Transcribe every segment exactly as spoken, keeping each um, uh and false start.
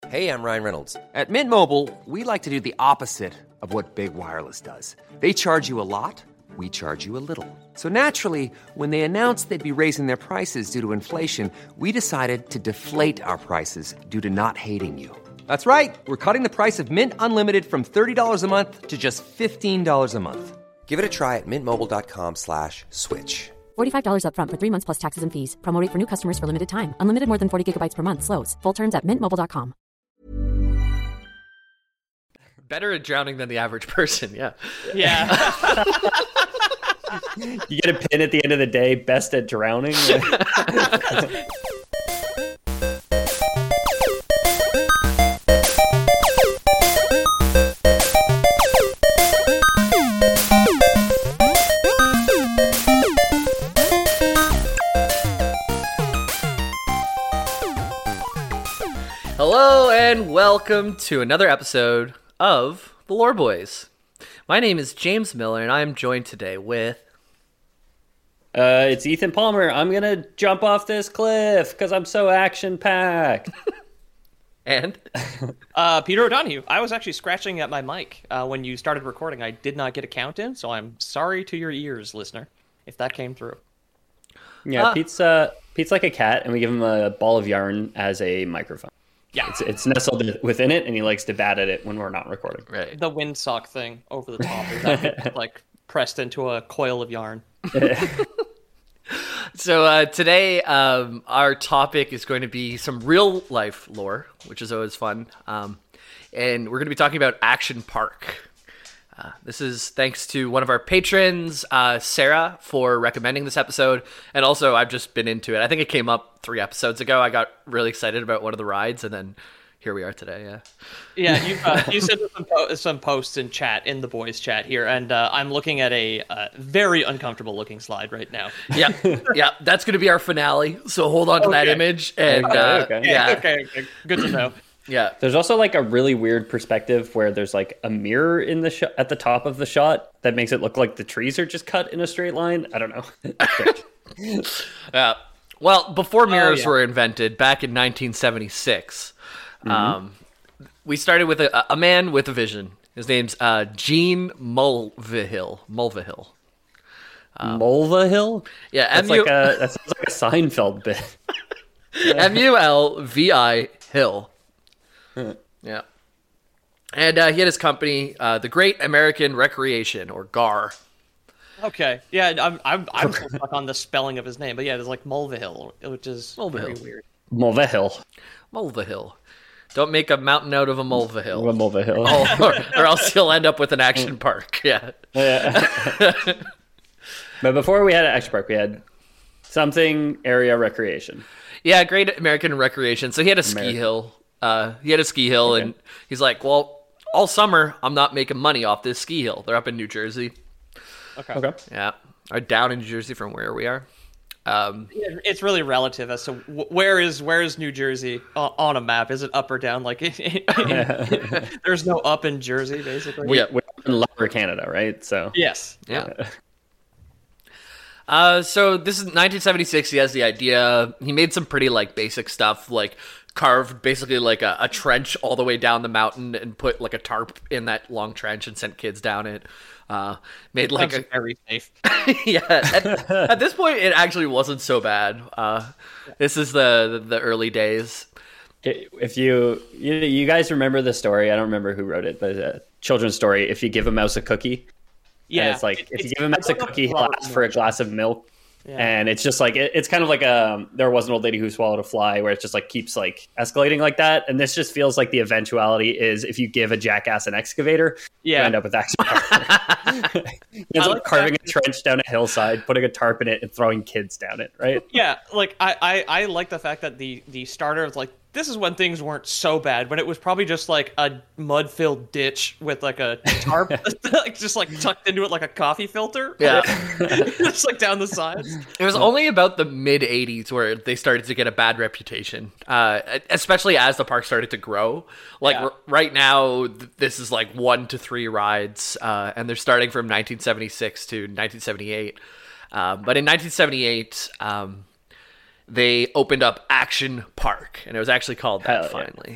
Hey, I'm Ryan Reynolds. At Mint Mobile, we like to do the opposite of what Big Wireless does. They charge you a lot, we charge you a little. So naturally, when they announced they'd be raising their prices due to inflation, we decided to deflate our prices due to not hating you. That's right. We're cutting the price of Mint Unlimited from thirty dollars a month to just fifteen dollars a month. Give it a try at mintmobile.com slash switch. forty-five dollars up front for three months plus taxes and fees. Promo rate for new customers for limited time. Unlimited more than forty gigabytes per month. Slows full terms at mint mobile dot com. Better at drowning than the average person, yeah. Yeah. You get a pin at the end of the day, best at drowning. Hello and welcome to another episode of The Lore Boys. My name is James Miller and I am joined today with... Uh, it's Ethan Palmer. I'm going to jump off this cliff because I'm so action-packed. And? uh, Peter O'Donohue. I was actually scratching at my mic uh, when you started recording. I did not get a count in, so I'm sorry to your ears, listener, if that came through. Yeah, Ah. Pete's, uh, Pete's like a cat, and we give him a ball of yarn as a microphone. Yeah. It's, it's nestled within it, and he likes to bat at it when we're not recording. Right. The windsock thing over the top is that, like pressed into a coil of yarn. So uh, today um, our topic is going to be some real life lore, which is always fun. Um, and we're going to be talking about Action Park. Uh, this is thanks to one of our patrons, uh, Sarah, for recommending this episode. And also, I've just been into it. I think it came up three episodes ago. I got really excited about one of the rides, and then here we are today, yeah. Yeah, you uh, you sent us some, po- some posts in chat, in the boys' chat here, and uh, I'm looking at a uh, very uncomfortable-looking slide right now. Yeah, yeah, that's going to be our finale. So hold on to that Okay. image. And Okay, uh, okay. yeah, Okay, okay, good to know. yeah. There's also like a really weird perspective where there's like a mirror in the shot at the top of the shot that makes it look like the trees are just cut in a straight line. I don't know. Yeah. Well, before mirrors yeah. were invented, back in nineteen seventy-six, um, we started with a, a man with a vision. His name's uh, Gene Mulvihill. Mulvihill. Mulva Hill? Yeah, That's M U like a that sounds like a Seinfeld bit. M U L V I Hill. Yeah. And uh, he had his company, uh, the Great American Recreation, or G A R. Okay, yeah, I'm I'm I'm still stuck on the spelling of his name, but yeah, it's like Mulvihill, which is very Mulvihill. weird. Mulva Hill. Mulvihill. Don't make a mountain out of a Mulvihill. Mulva Hill. Oh, or, or else you'll end up with an action park. Yeah. But before we had an action park, we had something area recreation. Yeah, Great American Recreation. So he had a ski American. hill. Uh, he had a ski hill, Okay. and he's like, well, all summer, I'm not making money off this ski hill. They're up in New Jersey. Okay. Okay. Yeah. Or down in New Jersey from where we are. Um, Yeah, it's really relative as to wh- where is where is New Jersey o- on a map? Is it up or down? Like, there's no up in Jersey, basically. Yeah. We're in Lower Canada, right? So Yes. yeah. Uh, so this is nineteen seventy-six. He has the idea. He made some pretty like basic stuff, like carved basically like a, a trench all the way down the mountain and put like a tarp in that long trench and sent kids down it. Uh, made like Sounds a very safe. yeah. At, at this point, it actually wasn't so bad. Uh, this is the, the the early days. if you, you you guys remember the story, I don't remember who wrote it, but a children's story. If you give a mouse a cookie, Yeah, and it's like it- if you it's- give a mouse I a don't know cookie, if he'll a lot of ask for a them- glass of milk. Yeah. And it's just like it, it's kind of like a there was an old lady who swallowed a fly, where it just like keeps like escalating like that. And this just feels like the eventuality is if you give a jackass an excavator, Yeah. you end up with action. He ends I up like carving that. a trench down a hillside, putting a tarp in it, and throwing kids down it. Right? Yeah, like I, I, I like the fact that the the starter of like this is when things weren't so bad, when it was probably just like a mud-filled ditch with like a tarp, like just like tucked into it like a coffee filter. Yeah. just like down the sides. It was only about the mid eighties where they started to get a bad reputation, uh, especially as the park started to grow. Like Yeah. r- right now, th- this is like one to three rides, uh, and they're starting from nineteen seventy-six to nineteen seventy-eight. Uh, but in nineteen seventy-eight, um, they opened up Action Park, and it was actually called that Hell yeah. finally.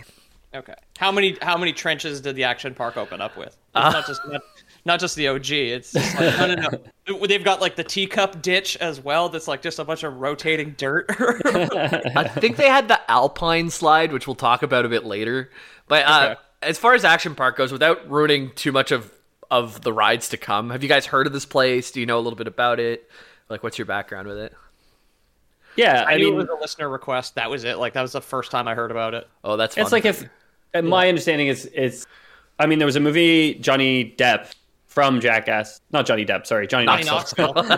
Okay. How many how many trenches did the action park open up with? It's uh, not just not, not just the O G. It's just like, no, no, no. They've got like the teacup ditch as well. That's like just a bunch of rotating dirt. I think they had the Alpine slide, which we'll talk about a bit later. But uh, okay. As far as Action Park goes, without ruining too much of of the rides to come, have you guys heard of this place? Do you know a little bit about it? Like, what's your background with it? Yeah, I, I knew mean, it was a listener request. That was it. Like, that was the first time I heard about it. Oh, that's fun. It's like if, and my understanding is, it's, I mean, there was a movie, Johnny Depp from Jackass. Not Johnny Depp, sorry, Johnny, Johnny Knoxville. Knoxville.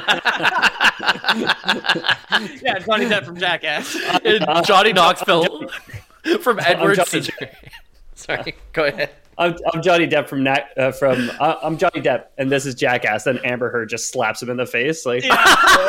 Yeah, Johnny Depp from Jackass. Uh, Johnny Knoxville from Edward Scissorhands. Sorry, go ahead. I'm, I'm Johnny Depp from uh, from uh, I'm Johnny Depp, and this is Jackass. Then Amber Heard just slaps him in the face. Like, yeah.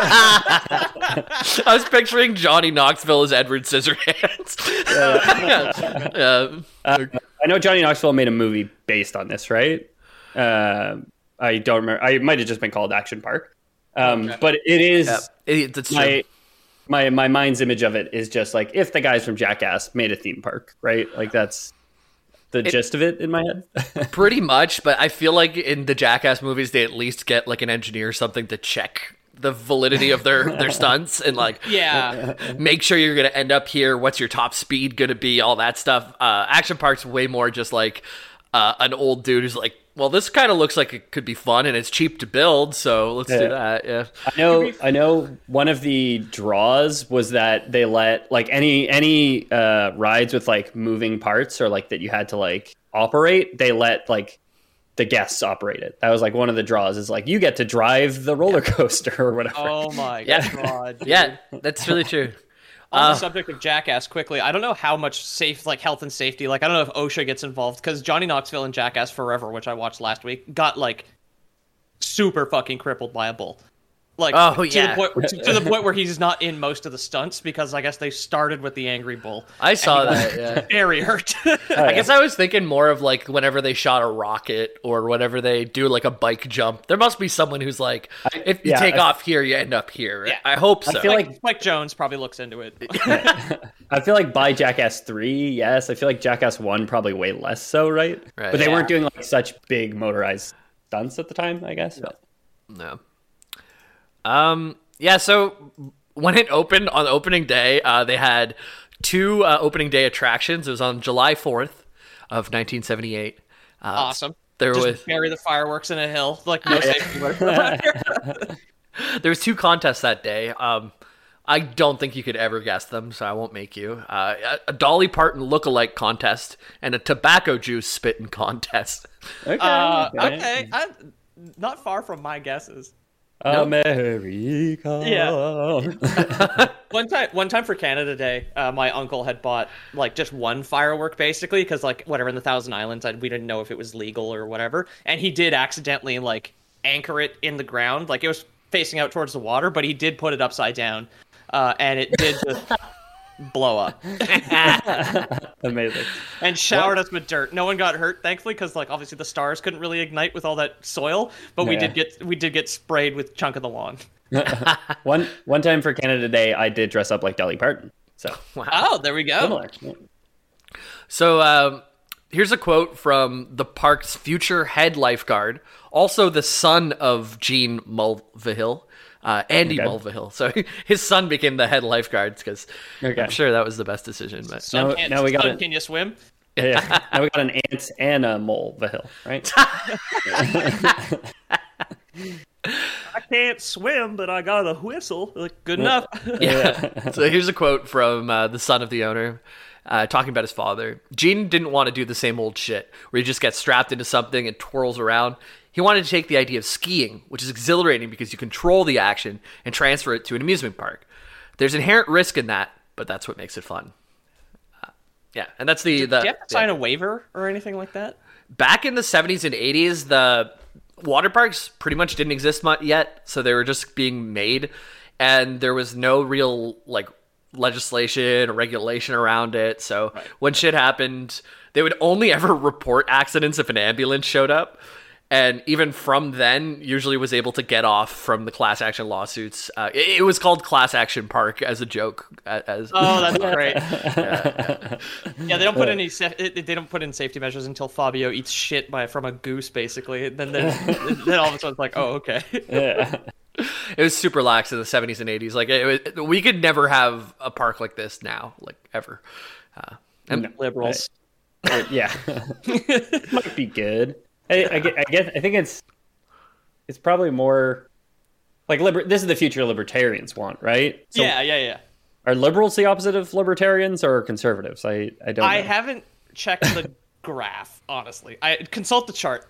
I was picturing Johnny Knoxville as Edward Scissorhands. Yeah. yeah. Uh, I know Johnny Knoxville made a movie based on this, right? Uh, I don't remember. I might have just been called Action Park, um, okay. but it is yeah, it, that's my, true. my my mind's image of it is just like if the guys from Jackass made a theme park, right? Like that's the it, gist of it in my head. Pretty much, but I feel like in the Jackass movies, they at least get like an engineer or something to check the validity of their, their stunts and like yeah, make sure you're going to end up here. What's your top speed going to be? All that stuff. Uh, Action Park's way more just like uh, an old dude who's like, well, this kind of looks like it could be fun and it's cheap to build, so let's yeah. do that. Yeah, I know. I know. One of the draws was that they let like any any uh, rides with like moving parts or like that you had to like operate. They let like the guests operate it. That was like one of the draws. Is like you get to drive the roller coaster or whatever. Oh my yeah. god! Dude. Yeah, that's really true. On uh, the subject of Jackass, quickly, I don't know how much safe, like health and safety, like I don't know if OSHA gets involved because Johnny Knoxville and Jackass Forever, which I watched last week, got like super fucking crippled by a bull. Like oh, to, yeah. the point, to, to the point where he's not in most of the stunts because I guess they started with the angry bull. I saw that. Yeah. Very hurt. oh, yeah. I guess I was thinking more of like whenever they shot a rocket or whenever they do like a bike jump. There must be someone who's like, if you yeah, take I, off here, you end up here. Yeah. I hope so. I feel like, like Mike Jones probably looks into it. I feel like by Jackass three, yes. I feel like Jackass one probably way less so, right? right but they yeah. weren't doing like such big motorized stunts at the time, I guess. No. no. Um. Yeah, so when it opened on opening day, uh, they had two uh, opening day attractions. It was on July fourth of nineteen seventy-eight. Uh, awesome. There Just was bury the fireworks in a hill, like no safety. There was two contests that day. Um, I don't think you could ever guess them, so I won't make you. Uh, a, a Dolly Parton look-alike contest and a tobacco juice spitting contest. Okay, uh, okay. I'm not far from my guesses. America. Yeah. one time, one time for Canada Day, uh, my uncle had bought like just one firework basically because like whatever in the Thousand Islands, I, we didn't know if it was legal or whatever, and he did accidentally like anchor it in the ground, like it was facing out towards the water, but he did put it upside down, uh, and it did just blow up. Amazing. And showered what? us with dirt. No one got hurt, thankfully, because like obviously the stars couldn't really ignite with all that soil, but we yeah. did get we did get sprayed with chunk of the lawn. one one time for Canada Day, I did dress up like Dolly Parton. So wow. Oh, there we go. Similar. Yeah. So um, here's a quote from the park's future head lifeguard, also the son of Gene Mulvihill. Uh, Andy okay. Mulvihill. So his son became the head lifeguards because okay. I'm sure that was the best decision. But son, now, can, now we got son, an, can you swim? Yeah, yeah. Now we got an ant and a Mulvihill, right? I can't swim, but I got a whistle. Like, good enough. Yeah. So here's a quote from uh, the son of the owner. Uh, talking about his father. Gene didn't want to do the same old shit where he just gets strapped into something and twirls around. He wanted to take the idea of skiing, which is exhilarating because you control the action and transfer it to an amusement park. There's inherent risk in that, but that's what makes it fun. Uh, yeah, and that's the... Did, the do you have to sign yeah. a waiver or anything like that? Back in the seventies and eighties, the water parks pretty much didn't exist much yet, so they were just being made, and there was no real like legislation or regulation around it. So right. when shit happened, they would only ever report accidents if an ambulance showed up. and even from then, usually was able to get off from the class action lawsuits. Uh, it, it was called Class Action Park as a joke. As oh, that's great. yeah, yeah, they don't put any sa- they don't put in safety measures until Fabio eats shit by from a goose, basically. Then then, then all of a sudden it's like, oh, okay. Yeah. It was super lax in the seventies and eighties. Like it, it, we could never have a park like this now, like ever. Uh, and No. Liberals. Uh, yeah, it might be good. I, I, get- I guess I think it's it's probably more like liber- this is the future libertarians want, right? So yeah, yeah, yeah. are liberals the opposite of libertarians or conservatives? I I don't. I know. haven't checked the graph, honestly. I consult the chart.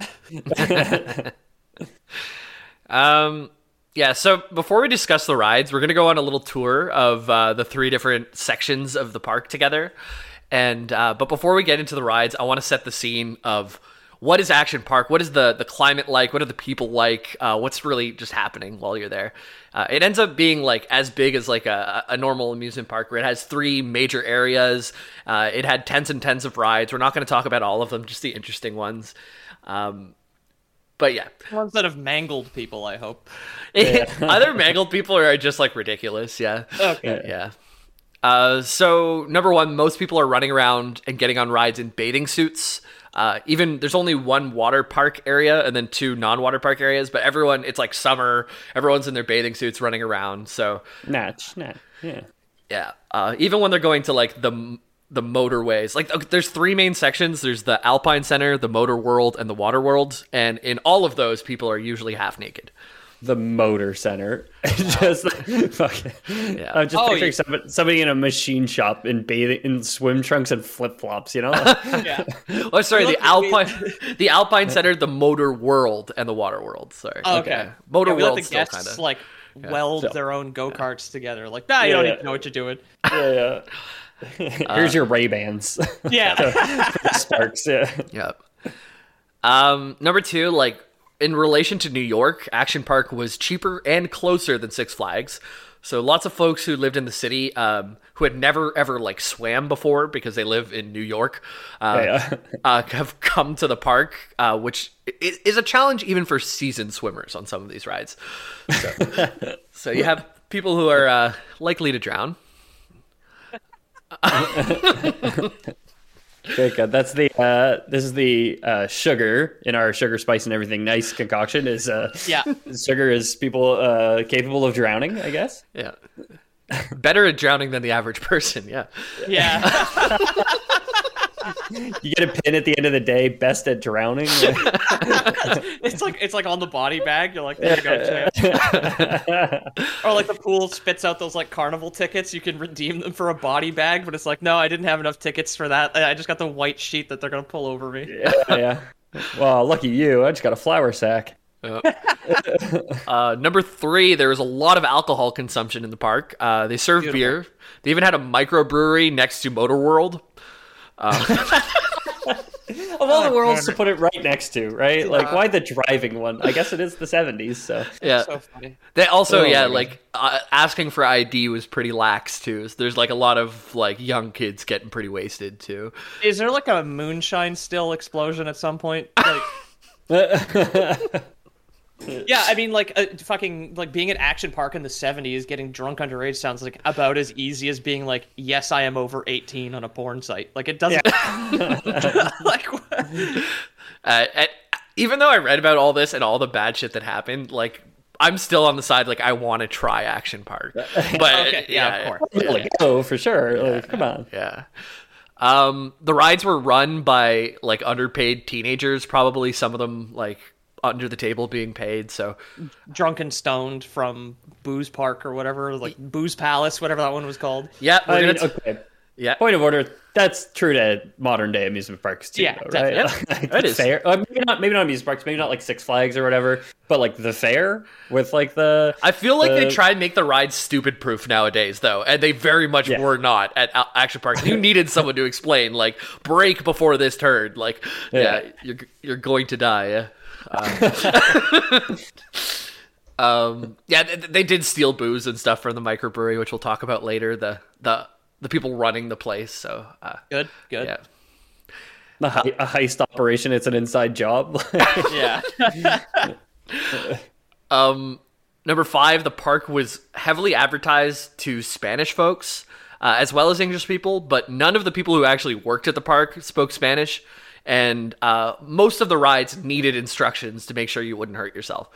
Um, yeah, so before we discuss the rides, we're going to go on a little tour of uh, the three different sections of the park together. And uh, but before we get into the rides, I want to set the scene of what is Action Park? What is the, the climate like? What are the people like? Uh, what's really just happening while you're there? Uh, it ends up being like as big as like a, a normal amusement park where it has three major areas. Uh, it had tens and tens of rides. We're not going to talk about all of them, just the interesting ones. Um, But yeah, Ones that have mangled people, I hope. other mangled people are just like ridiculous. Yeah. Okay. Yeah. Uh, so number one, most people are running around and getting on rides in bathing suits. Uh, even there's only one water park area and then two non-water park areas, but everyone, it's like summer. Everyone's in their bathing suits running around. So Natch, natch, yeah. yeah. Uh, even when they're going to like the the motorways, like okay, there's three main sections. There's the Alpine Center, the Motor World, and the Water World. And in all of those, people are usually half naked. The motor center, just like, fucking. Yeah. I'm just Oh, picturing you- somebody, somebody in a machine shop in bathing in swim trunks and flip flops. You know, Yeah. Oh, sorry, We the let the- Alpine, the Alpine Center, the Motor World, and the Water World. Sorry. Oh, okay. Motor yeah, we let World the still guests kind of. like weld So- their own go karts together. Like, nah, you Yeah, don't yeah. even know what you're doing. yeah, yeah. Here's your Ray Bans, Yeah. Sparks. Yeah, Yep. Um, number two, like in relation to New York, Action Park was cheaper and closer than Six Flags. So lots of folks who lived in the city, um, who had never ever like swam before because they live in New York, uh, Yeah. uh, have come to the park, uh, which i- is a challenge even for seasoned swimmers on some of these rides. So, so you have people who are uh, likely to drown. Okay, good. That's the uh, this is the uh, sugar in our sugar spice and everything nice concoction. Is uh, Yeah. sugar is people uh, capable of drowning? I guess. Yeah. Better at drowning than the average person. Yeah. Yeah. You get a pin at the end of the day. Best at drowning. It's like it's like on the body bag. You're like, there you go, champ. Or like the pool spits out those like carnival tickets. You can redeem them for a body bag, but it's like, no, I didn't have enough tickets for that. I just got the white sheet that they're gonna pull over me. yeah, yeah. Well, lucky you. I just got a flour sack. Uh, number three, there was a lot of alcohol consumption in the park. Uh, they served beer. They even had a microbrewery next to Motor World. Of all the worlds to put it right next to, right? Like, why the driving one? I guess it is the seventies, so. Yeah. So funny. They also, Oh yeah, my God. like uh, asking for I D was pretty lax too. So there's like a lot of like young kids getting pretty wasted too. Is there like a moonshine still explosion at some point? Like, yeah, I mean, like uh, fucking like being at Action Park in the seventies, getting drunk underage sounds like about as easy as being like, yes, I am over eighteen on a porn site. Like it doesn't. like what? Uh, and even though I read about all this and all the bad shit that happened, like I'm still on the side like I want to try Action Park. But Okay, yeah, of course. Yeah, Like, oh, for sure. Like, come on. yeah. Um, the rides were run by like underpaid teenagers, probably some of them like under the table being paid. So Drunk and stoned from Booze Park or whatever, like Booze Palace, whatever that one was called. yeah, we're I gonna mean, t- okay. yeah. Point of order. That's true to modern day amusement parks too, Yeah, though, right? definitely. Like, It is. fair. Uh, maybe not. Maybe not amusement parks. Maybe not like Six Flags or whatever. But like the fair with like the. I feel like they the- try and make the ride stupid proof nowadays, though, and they very much Yeah. were not at Al- Action Park. You needed someone to explain, like, break before this turn. Like, yeah, Yeah. you're you're going to die. Yeah. Um, um, yeah, they, they did steal booze and stuff from the microbrewery, which we'll talk about later. The the the people running the place. So, uh, Good, good. yeah. A, he- a heist operation. It's an inside job. Yeah. Um, number five, the park was heavily advertised to Spanish folks, uh, as well as English people, but none of the people who actually worked at the park spoke Spanish, and uh, most of the rides needed instructions to make sure you wouldn't hurt yourself.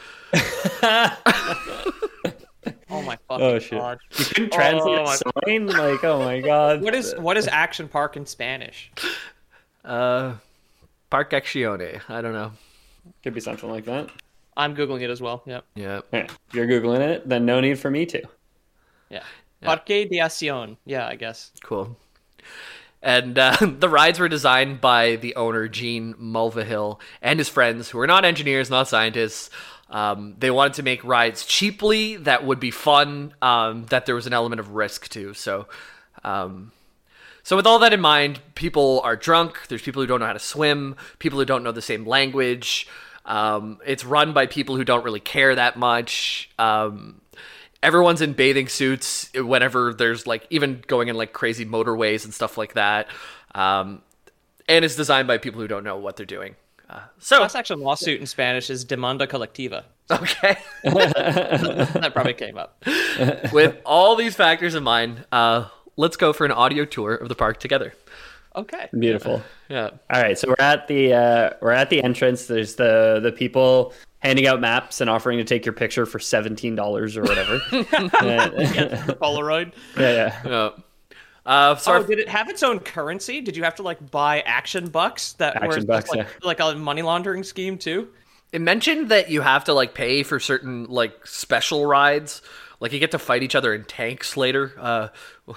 Oh my fucking Oh shit! god. You couldn't translate Oh, my- a sign? Like, oh my god! What is what is Action Park in Spanish? Uh, Parque Accione. I don't know. Could be something like that. I'm googling it as well. Yep. Yeah. Yeah. If you're googling it, then no need for me to. Yeah. Parque de Acción. Yeah, I guess. Cool. And uh, the rides were designed by the owner, Gene Mulvihill, and his friends, who were not engineers, not scientists. Um, they wanted to make rides cheaply that would be fun, um, that there was an element of risk to. So, um, so with all that in mind, people are drunk. There's people who don't know how to swim, people who don't know the same language. Um, it's run by people who don't really care that much. Um, everyone's in bathing suits whenever there's like even going in like crazy motorways and stuff like that. Um, and it's designed by people who don't know what they're doing. Uh, so Class action lawsuit in Spanish is demanda colectiva. okay. That probably came up. With all these factors in mind, uh, let's go for an audio tour of the park together. Okay. Beautiful. Yeah. All right, so we're at the uh, we're at the entrance. There's the the people handing out maps and offering to take your picture for seventeen dollars or whatever. Yeah, the Polaroid. yeah, yeah. Yeah. Uh, so Oh, our- did it have its own currency? Did you have to like buy action bucks that were Action just, bucks, like, yeah. like a money laundering scheme too? it mentioned that you have to like pay for certain like special rides. Like you get to fight each other in tanks later. Uh,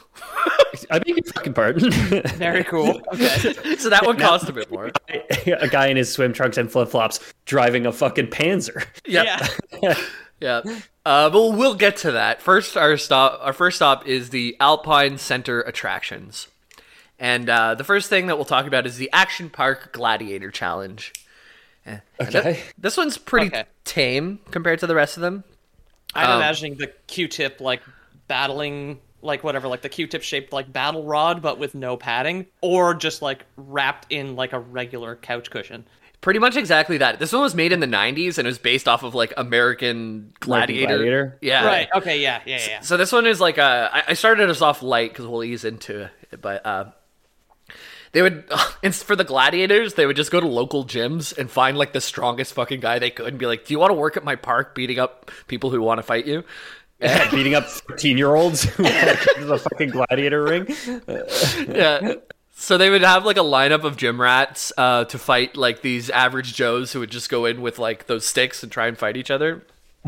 I beg your fucking pardon. Very cool. Okay. so that one cost a bit more. A guy in his swim trunks and flip flops driving a fucking Panzer. Yep. Yeah. Yeah. Uh, but we'll get to that. First, our stop. Our first stop is the Alpine Center attractions, and uh, the first thing that we'll talk about is the Action Park Gladiator Challenge. Eh, and Okay. th- this one's pretty Okay. tame compared to the rest of them. I'm Um, imagining the Q-tip like battling, like whatever, like the Q-tip shaped like battle rod, but with no padding, or just like wrapped in like a regular couch cushion. Pretty much exactly that. This one was made in the nineties and it was based off of like American Gladiator. Gladiator? Yeah. Right. Okay. Yeah. Yeah. Yeah. So this one is like a. I I started us off light because we'll ease into it, but uh, they would, it's for the gladiators. They would just go to local gyms and find like the strongest fucking guy they could and be like, "Do you want to work at my park, beating up people who want to fight you?" Yeah, beating up thirteen year olds who walk into the fucking gladiator ring. Yeah. So they would have like a lineup of gym rats uh, to fight like these average Joes who would just go in with like those sticks and try and fight each other.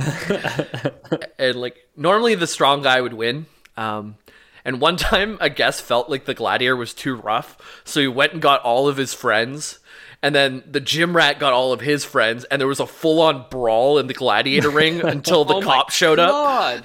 And like normally the strong guy would win. Um, and one time a guest felt like the gladiator was too rough, so he went and got all of his friends. And then the gym rat got all of his friends, and there was a full-on brawl in the gladiator ring until the Oh my cops showed up.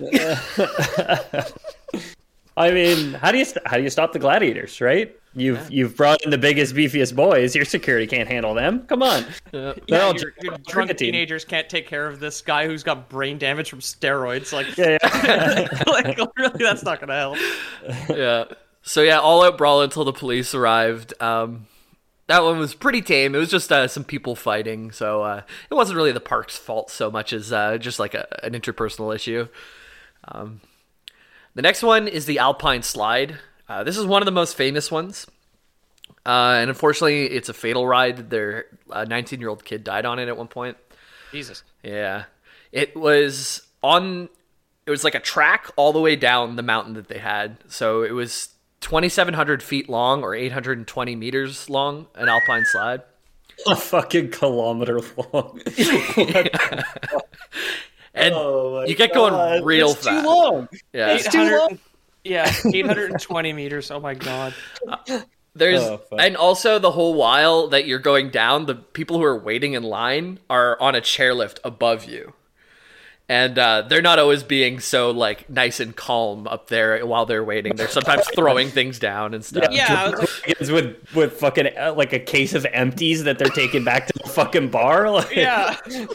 God. I mean, how do you st- how do you stop the gladiators, right? You've you've brought in the biggest, beefiest boys. Your security can't handle them. Come on. They're Yeah, all your, your drunk drunk team. teenagers can't take care of this guy who's got brain damage from steroids. Like, Yeah, yeah. like really, that's not gonna help. Yeah. So yeah, all out brawl until the police arrived. Um, that one was pretty tame. It was just uh, some people fighting, so uh, it wasn't really the park's fault so much as uh, just like a, an interpersonal issue. Um, the next one is the Alpine Slide. Uh, this is one of the most famous ones, uh, and unfortunately, it's a fatal ride. Their nineteen-year-old kid died on it at one point. Jesus. Yeah. It was on, it was like a track all the way down the mountain that they had. So it was twenty-seven hundred feet long or eight hundred twenty meters long, an Alpine Slide. A fucking kilometer long. And Oh my you get God, going real that's fast. Too long. Yeah. It's too long. Yeah, eight hundred twenty meters. Oh my God. There's, Oh, fuck. and also the whole while that you're going down, the people who are waiting in line are on a chairlift above you. And uh, they're not always being so like nice and calm up there while they're waiting. They're sometimes throwing things down and stuff. Yeah, I was like, It's with with fucking uh, like a case of empties that they're taking back to the fucking bar. Like, yeah.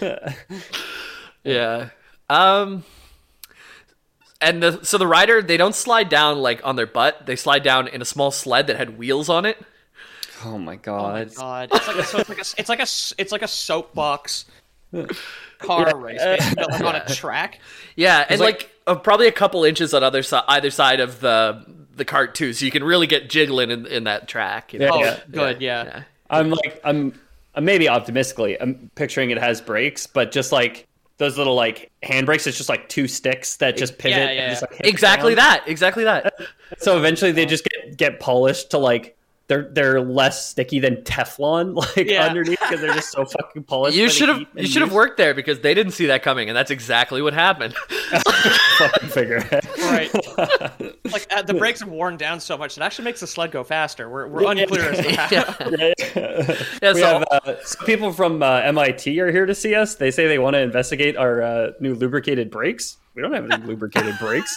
Yeah. Um and the so the rider, they don't slide down like on their butt. They slide down in a small sled that had wheels on it. Oh my Oh god. my god! It's like a, so it's like a it's like a s- it's like a soapbox car Yeah. race, basically, but like on a track. Yeah, and like- like, uh, probably a couple inches on other si- either side of the the cart too, so you can really get jiggling in, in that track. You know? Yeah, Oh, yeah. good, yeah. yeah. I'm like I'm, I'm maybe optimistically I'm picturing it has brakes, but just like those little like handbrakes, it's just like two sticks that just pivot. Yeah, and yeah, just, yeah. like, hit Exactly the ground. that. Exactly that. So eventually they just get get polished to like they're they're less sticky than Teflon like Yeah. underneath because they're just so fucking polished. You by the should have heat you and should have use. worked there because they didn't see that coming, and that's exactly what happened. Fucking figure. Right. Like uh, the brakes have worn down so much, it actually makes the sled go faster. We're we're unclear as to how. yeah. Yeah, we so- have uh, some people from uh, M I T are here to see us. They say they want to investigate our uh, new lubricated brakes. We don't have any lubricated brakes.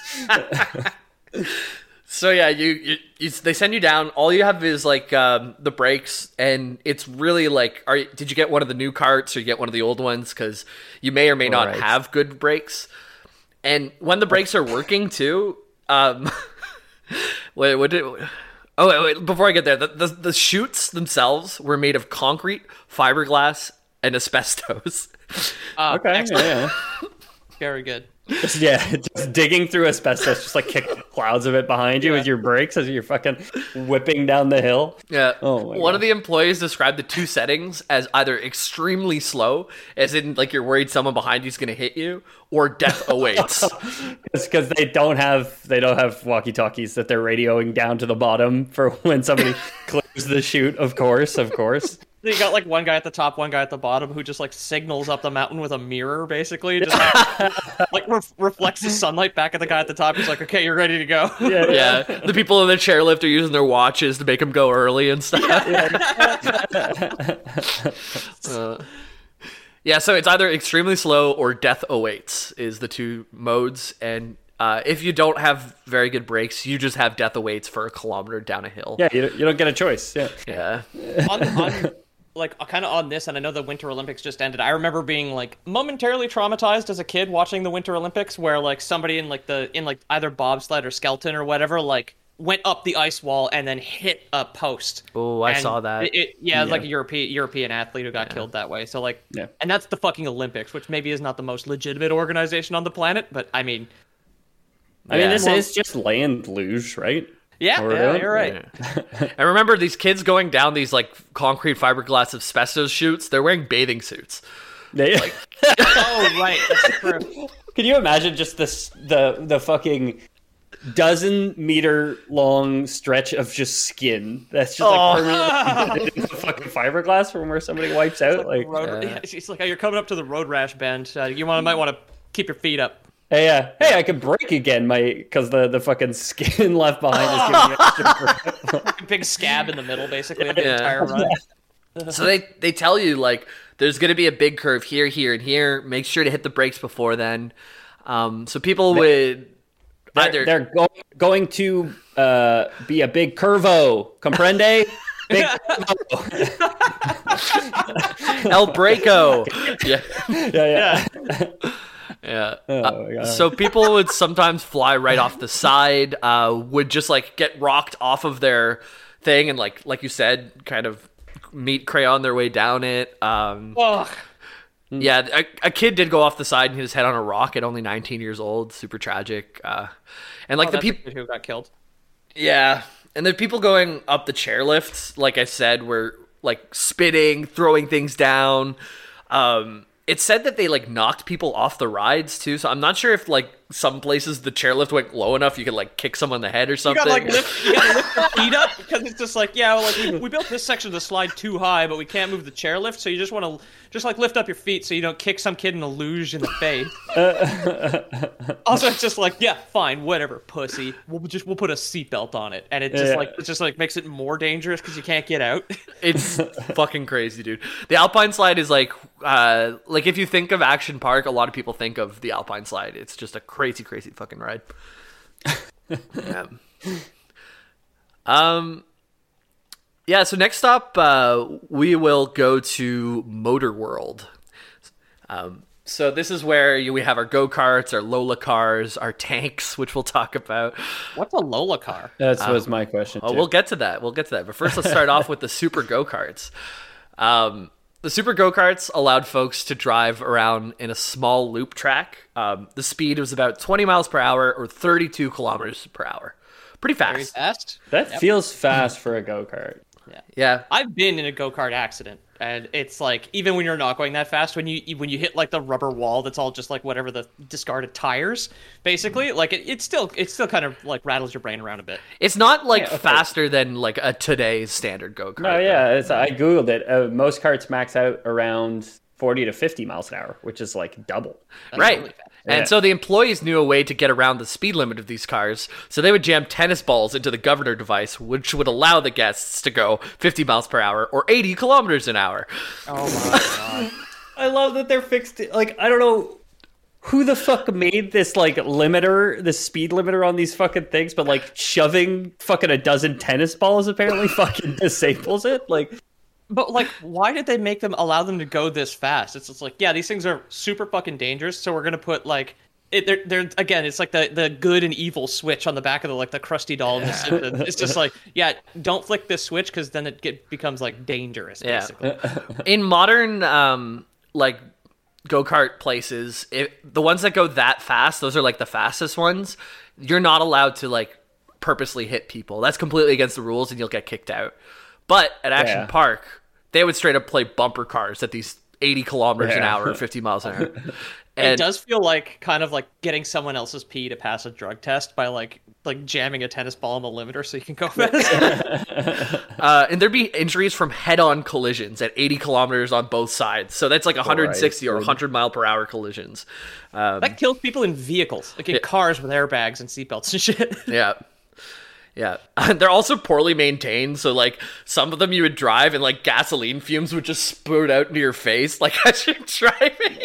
So yeah, you, you, you they send you down. All you have is like um, the brakes, and it's really like, are you- did you get one of the new carts or you get one of the old ones? Because you may or may not Right. have good brakes. And when the brakes are working too, um, wait, what did? Oh wait, wait, before I get there, the, the the chutes themselves were made of concrete, fiberglass, and asbestos. Uh, Okay, excellent. yeah, Very good. just, yeah, just digging through asbestos, just like kick clouds of it behind you Yeah. with your brakes as you're fucking whipping down the hill. Yeah. Oh my One God. of the employees described the two settings as either extremely slow, as in like you're worried someone behind you's going to hit you, or death awaits. Because they don't have they don't have walkie talkies that they're radioing down to the bottom for when somebody clears the chute. Of course, of course. So you got like one guy at the top, one guy at the bottom, who just like signals up the mountain with a mirror, basically, just like, like re- reflects the sunlight back at the guy at the top. He's like, "Okay, you're ready to go." Yeah, Yeah. The people in the chairlift are using their watches to make them go early and stuff. Uh, yeah, so it's either extremely slow or death awaits is the two modes. And uh, if you don't have very good brakes, you just have death awaits for a kilometer down a hill. Yeah, you don't, you don't get a choice. Yeah. Yeah. on, on like kind of on this, and I know the Winter Olympics just ended. I remember being like momentarily traumatized as a kid watching the Winter Olympics, where like somebody in like the in like either bobsled or skeleton or whatever like went up the ice wall and then hit a post. Oh, I And saw that. It, it- yeah, it was Yeah. like a European European athlete who got killed that way. So like, Yeah. and that's the fucking Olympics, which maybe is not the most legitimate organization on the planet, but I mean, I mean, Yeah. this Well- is just land luge, right? yeah, What we're yeah doing? you're right. I remember these kids going down these like concrete fiberglass asbestos chutes. They're wearing bathing suits. Yeah. Oh right, that's true. Can you imagine just this the the fucking dozen meter long stretch of just skin that's just like permanently in the fucking fiberglass from where somebody wipes out? Like, Road, yeah. She's like, oh, you're coming up to the road rash bend. Uh, you want might want to keep your feet up. hey, uh, hey, I could break again, my because the the fucking skin left behind is giving me extra grip. A big scab in the middle, basically, of the Yeah. entire run. So they they tell you like there's going to be a big curve here, here, and here. Make sure to hit the brakes before then. Um, so people would They're, either they're go- going to uh, be a big curvo, comprende? Big El Breako. Yeah, yeah, yeah. yeah. Oh Uh, my God. so people would sometimes fly right off the side. Uh, would just like get rocked off of their thing and like like you said, kind of meet crayon their way down it. Um, Ugh. Yeah, a, a kid did go off the side and hit his head on a rock at only nineteen years old. Super tragic. Uh, and like Oh, the that's a people, kid who got killed. yeah, and the people going up the chairlifts, like I said, were like spitting, throwing things down. Um, it said that they like knocked people off the rides too. So I'm not sure if like some places the chairlift went low enough you could like kick someone in the head or You something. gotta like lift, you gotta lift your feet up because it's just like yeah, well, like we, we built this section to slide too high, but we can't move the chairlift, so you just want to just like lift up your feet so you don't kick some kid in a luge in the face. Also, it's just like yeah, fine, whatever, pussy. We'll just we'll put a seatbelt on it, and it just Yeah. like it just like makes it more dangerous because you can't get out. It's fucking crazy, dude. The Alpine slide is like, uh, like if you think of Action Park, a lot of people think of the Alpine slide. It's just a crazy, crazy fucking ride. Yeah. Um. Yeah. So next up, uh, we will go to Motor World. Um, So this is where you, we have our go-karts, our Lola cars, our tanks, which we'll talk about. What's a Lola car? That was my question. Oh, too. we'll get to that. We'll get to that. But first, let's start off with the super go-karts. Um, the super go-karts allowed folks to drive around in a small loop track. Um, the speed was about twenty miles per hour or thirty-two kilometers per hour. Pretty fast. Very fast. That Yep. feels fast for a go kart. Yeah. Yeah. I've been in a go-kart accident, and it's like, even when you're not going that fast, when you when you hit like the rubber wall that's all just like whatever, the discarded tires, basically, like it, it's still it still kind of like rattles your brain around a bit. It's not like Yeah, okay. faster than like a today's standard go-kart. No, yeah, it's, I googled it. Uh, most carts max out around forty to fifty miles an hour, which is like double. That's Right. really fast. And Yeah. so the employees knew a way to get around the speed limit of these cars. So they would jam tennis balls into the governor device, which would allow the guests to go fifty miles per hour or eighty kilometers an hour. Oh my god. I love that they're fixed. Like, I don't know who the fuck made this like limiter, this speed limiter on these fucking things, but like shoving fucking a dozen tennis balls apparently fucking disables it. Like, But like, why did they make them allow them to go this fast? It's just like, yeah, these things are super fucking dangerous, so we're gonna put like, it, they're, they're again, it's like the, the good and evil switch on the back of the like the crusty doll. In the Simpsons. It's just like, yeah, don't flick this switch because then it get, becomes like dangerous. Yeah. Basically. In modern, um, like go-kart places, if, the ones that go that fast, those are like the fastest ones. You're not allowed to like purposely hit people. That's completely against the rules, and you'll get kicked out. But at Action Yeah. Park, they would straight up play bumper cars at these eighty kilometers an Yeah. hour or fifty miles an hour. it And does feel like kind of like getting someone else's pee to pass a drug test by like like jamming a tennis ball on the limiter so you can go fast. uh, and there'd be injuries from head-on collisions at eighty kilometers on both sides. So that's like one hundred sixty or Christ, one hundred mile per hour collisions. Um, That kills people in vehicles, like in Yeah. cars with airbags and seatbelts and shit. Yeah. Yeah. They're also poorly maintained. So, like, some of them you would drive and, like, gasoline fumes would just spout out into your face, like, as you're driving.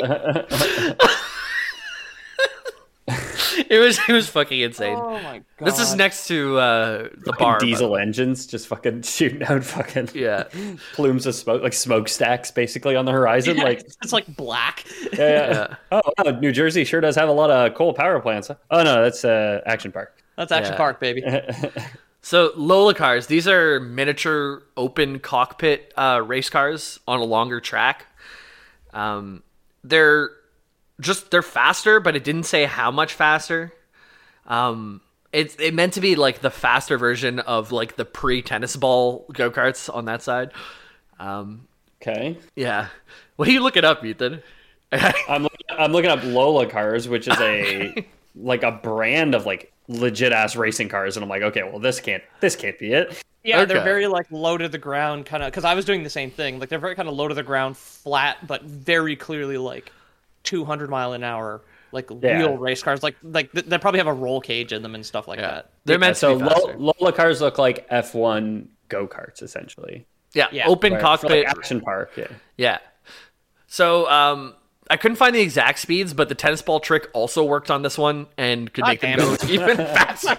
it was it was fucking insane. Oh my god. This is next to uh, the bar. by the diesel way. engines just fucking shooting out fucking Yeah. plumes of smoke, like smokestacks basically on the horizon. Yeah, Like, it's like black. yeah, yeah. Yeah. Oh, wow, New Jersey sure does have a lot of coal power plants. Huh? Oh no, that's uh, Action Park. That's Action Yeah. Park, baby. So Lola cars, these are miniature open cockpit uh, race cars on a longer track. Um, they're just they're faster, but it didn't say how much faster. Um, it it meant to be like the faster version of like the pre tennis ball go karts on that side. Um, Okay, yeah, what are you looking up, Ethan? I'm looking, I'm looking up Lola Cars, which is a like a brand of like legit ass racing cars, and I'm like, okay, well this can't this can't be it. Yeah, they're Okay. very like low to the ground kind of, because I was doing the same thing. Like they're very kind of low to the ground, flat, but very clearly like two hundred mile an hour, like Yeah. real race cars. Like like th- they probably have a roll cage in them and stuff like Yeah, that. they're meant so to be faster. Lo- Lola Cars look like F one go karts essentially. yeah, Yeah. open Right, for, cockpit. like, Action Park. Yeah. Yeah. So um, I couldn't find the exact speeds, but the tennis ball trick also worked on this one and could God make them damn go even faster.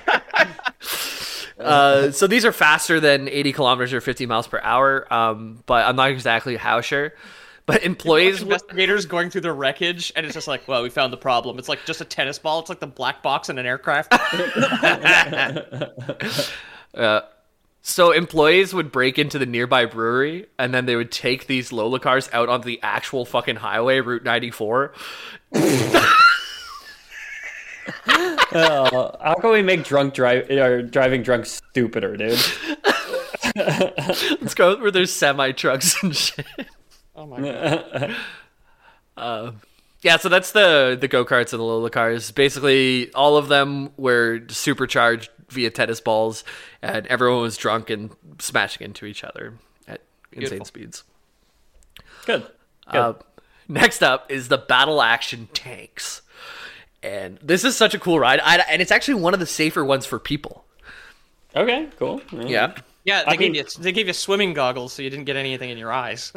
uh, so these are faster than eighty kilometers or fifty miles per hour, um, but I'm not exactly how sure. But employees, Like investigators going through the wreckage, and it's just like, well, we found the problem. It's like just a tennis ball. It's like the black box in an aircraft. so employees would break into the nearby brewery, and then they would take these Lola cars out onto the actual fucking highway, Route ninety-four. Uh, how can we make drunk drive or driving drunk stupider, dude? Let's go where there's semi trucks and shit. Oh my god. Yeah, so that's the the go karts and the Lola cars. Basically, all of them were supercharged via tennis balls, and everyone was drunk and smashing into each other at insane Beautiful. speeds. Good. Good. Uh, next up is the battle action tanks, and this is such a cool ride. I, and it's actually one of the safer ones for people. Okay, cool. Yeah, Yeah, they I gave mean- you they gave you swimming goggles so you didn't get anything in your eyes.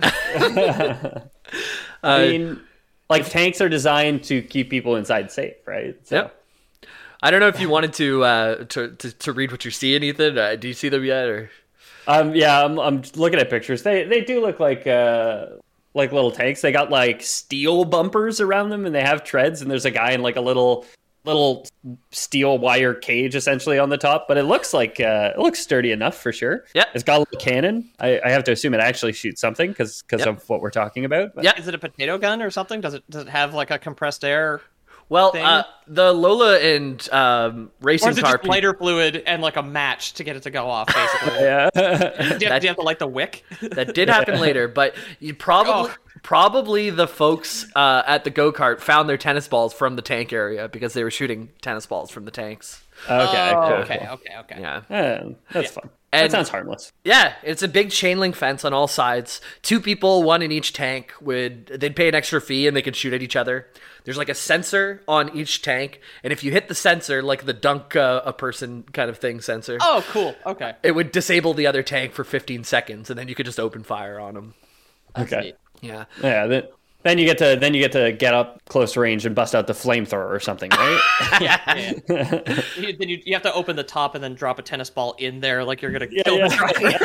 I mean, like tanks are designed to keep people inside safe, right? So, Yep. I don't know if you wanted to uh, to, to to read what you're seeing, Ethan. Uh, do you see them yet? Or Um, yeah, I'm, I'm looking at pictures. They they do look like uh, like little tanks. They got like steel bumpers around them, and they have treads. And there's a guy in like a little little steel wire cage essentially on the top. But it looks like uh, it looks sturdy enough for sure. Yeah, it's got a little cannon. I, I have to assume it actually shoots something because because yep. of what we're talking about. But. Yeah, is it a potato gun or something? Does it does it have like a compressed air? Well, uh, the Lola and um, racing or is it car just lighter fluid and like a match to get it to go off, basically? Yeah. do, you have, do you have to light the wick? That did happen later, but you probably Oh. probably the folks uh, at the go-kart found their tennis balls from the tank area because they were shooting tennis balls from the tanks. Okay. Oh, cool, okay, cool. okay, okay. Yeah. Yeah, that's fun. And- that sounds harmless. Yeah, it's a big chain link fence on all sides. Two people, one in each tank, would they'd pay an extra fee and they could shoot at each other. There's like a sensor on each tank, and if you hit the sensor, like the dunk uh, a person kind of thing sensor, Oh, cool. Okay. it would disable the other tank for fifteen seconds, and then you could just open fire on them. Okay. neat. Yeah. Yeah. Then, then you get to then you get to get up close range and bust out the flamethrower or something, right? Yeah. you, then you, you have to open the top and then drop a tennis ball in there like you're going to kill yeah.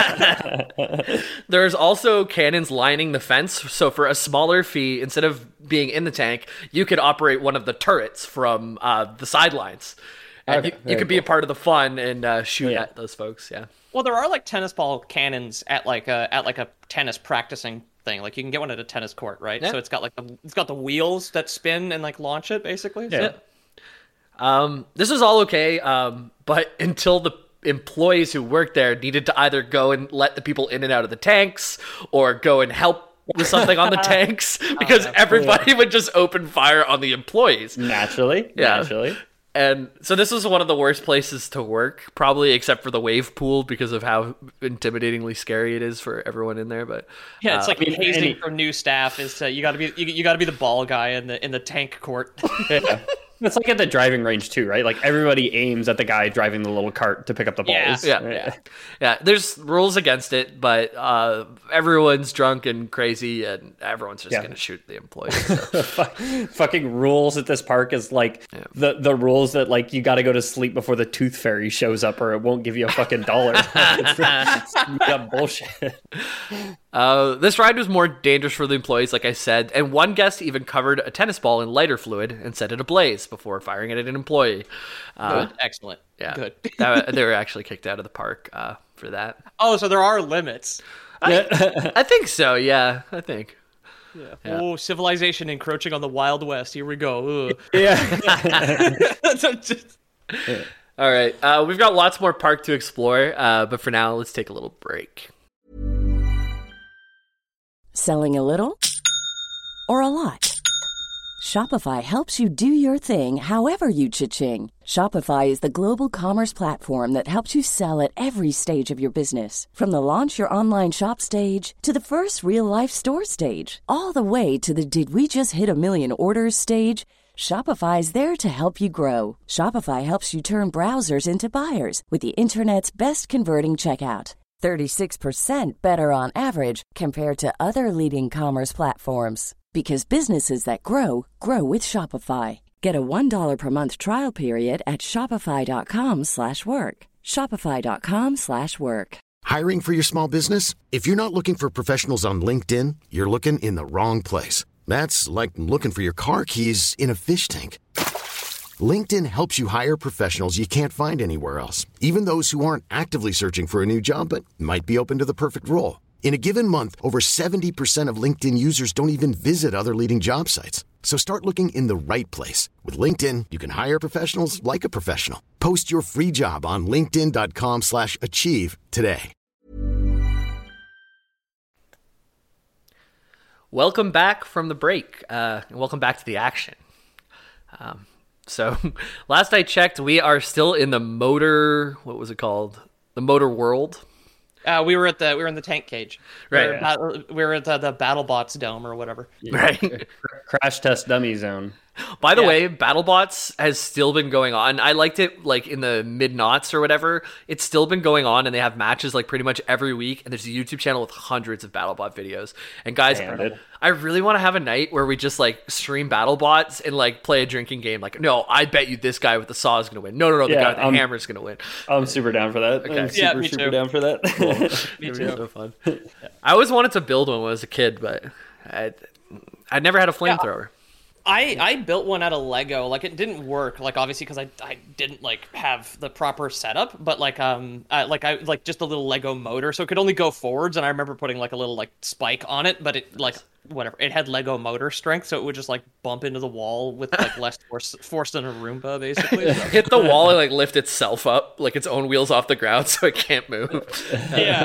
the driver. There's also cannons lining the fence, so for a smaller fee, instead of being in the tank, you could operate one of the turrets from uh, the sidelines. And Okay, you, you very could be a cool. part of the fun and uh, shoot Yeah. at those folks, yeah. Well, there are like tennis ball cannons at like a at like a tennis practicing thing. Like you can get one at a tennis court, right? Yeah. So it's got like the it's got the wheels that spin and like launch it, basically. Yeah. Um, this was all okay, um, but until the employees who worked there needed to either go and let the people in and out of the tanks or go and help with something on the tanks because everybody would just open fire on the employees. Naturally. Yeah. Naturally. And so this was one of the worst places to work, probably except for the wave pool because of how intimidatingly scary it is for everyone in there. But Yeah, it's uh, like hazing for new staff is to, you got to be you, you got to be the ball guy in the in the tank court. Yeah. It's like at the driving range too, right? Like everybody aims at the guy driving the little cart to pick up the Yeah. balls. Yeah. right? Yeah. yeah, there's rules against it, but uh, everyone's drunk and crazy, and everyone's just Yeah. going to shoot the employees. So. Fucking rules at this park is like the the rules that like you got to go to sleep before the tooth fairy shows up or it won't give you a fucking dollar. it's, it's made up bullshit. Uh, this ride was more dangerous for the employees, like I said, and one guest even covered a tennis ball in lighter fluid and set it ablaze before firing it at an employee. Uh, Good, excellent. yeah, Good. that, they were actually kicked out of the park uh, for that. Oh, so there are limits. I think so. Yeah, I think. Yeah. Yeah. Oh, civilization encroaching on the Wild West. Here we go. Ugh. Yeah. Just- All right, uh, we've got lots more park to explore, uh, but for now, let's take a little break. Selling a little or a lot? Shopify helps you do your thing however you cha-ching. Shopify is the global commerce platform that helps you sell at every stage of your business. From the launch your online shop stage to the first real-life store stage, all the way to the did we just hit a million orders stage. Shopify is there to help you grow. Shopify helps you turn browsers into buyers with the internet's best converting checkout. thirty-six percent better on average compared to other leading commerce platforms. Because businesses that grow, grow with Shopify. Get a one dollar per month trial period at shopify.com slash work. Shopify.com slash work. Hiring for your small business? If you're not looking for professionals on LinkedIn, you're looking in the wrong place. That's like looking for your car keys in a fish tank. LinkedIn helps you hire professionals you can't find anywhere else, even those who aren't actively searching for a new job but might be open to the perfect role. In a given month, over seventy percent of LinkedIn users don't even visit other leading job sites. So start looking in the right place. With LinkedIn, you can hire professionals like a professional. Post your free job on linkedin.com slash achieve today. Welcome back from the break, uh, and welcome back to the action. Um, so, last I checked, we are still in the motor. What was it called? The Motor World. Uh, we were at the we were in the tank cage. Right. We were, at- we were at the, the BattleBots dome or whatever. Right. Crash test dummy zone. By the Yeah. way, BattleBots has still been going on. I liked it like in the mid-noughts or whatever. It's still been going on, and they have matches like pretty much every week. And there's a YouTube channel with hundreds of BattleBot videos. And guys, Damn, dude. I really want to have a night where we just like stream BattleBots and like play a drinking game. Like, no, I bet you this guy with the saw is going to win. No, no, no, the Yeah, guy with the um, hammer is going to win. I'm super down for that. I'm super, Yeah, me super too. down for that. Me It'd be too. so fun. I always wanted to build one when I was a kid, but I I never had a flamethrower. I, I built one out of Lego. Like, it didn't work, like, obviously, because I, I didn't, like, have the proper setup, but, like, um, I, like, I, like, just a little Lego motor, so it could only go forwards, and I remember putting, like, a little, like, spike on it, but it, like, whatever, it had Lego motor strength, so it would just, like, bump into the wall with, like, less force, force than a Roomba, basically. So. Hit the wall and, like, lift itself up, like, its own wheels off the ground, so it can't move. Yeah.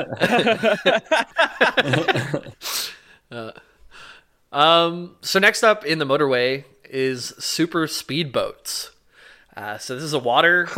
uh, Um, so next up in the motorway is super speedboats. Uh, so this is a water.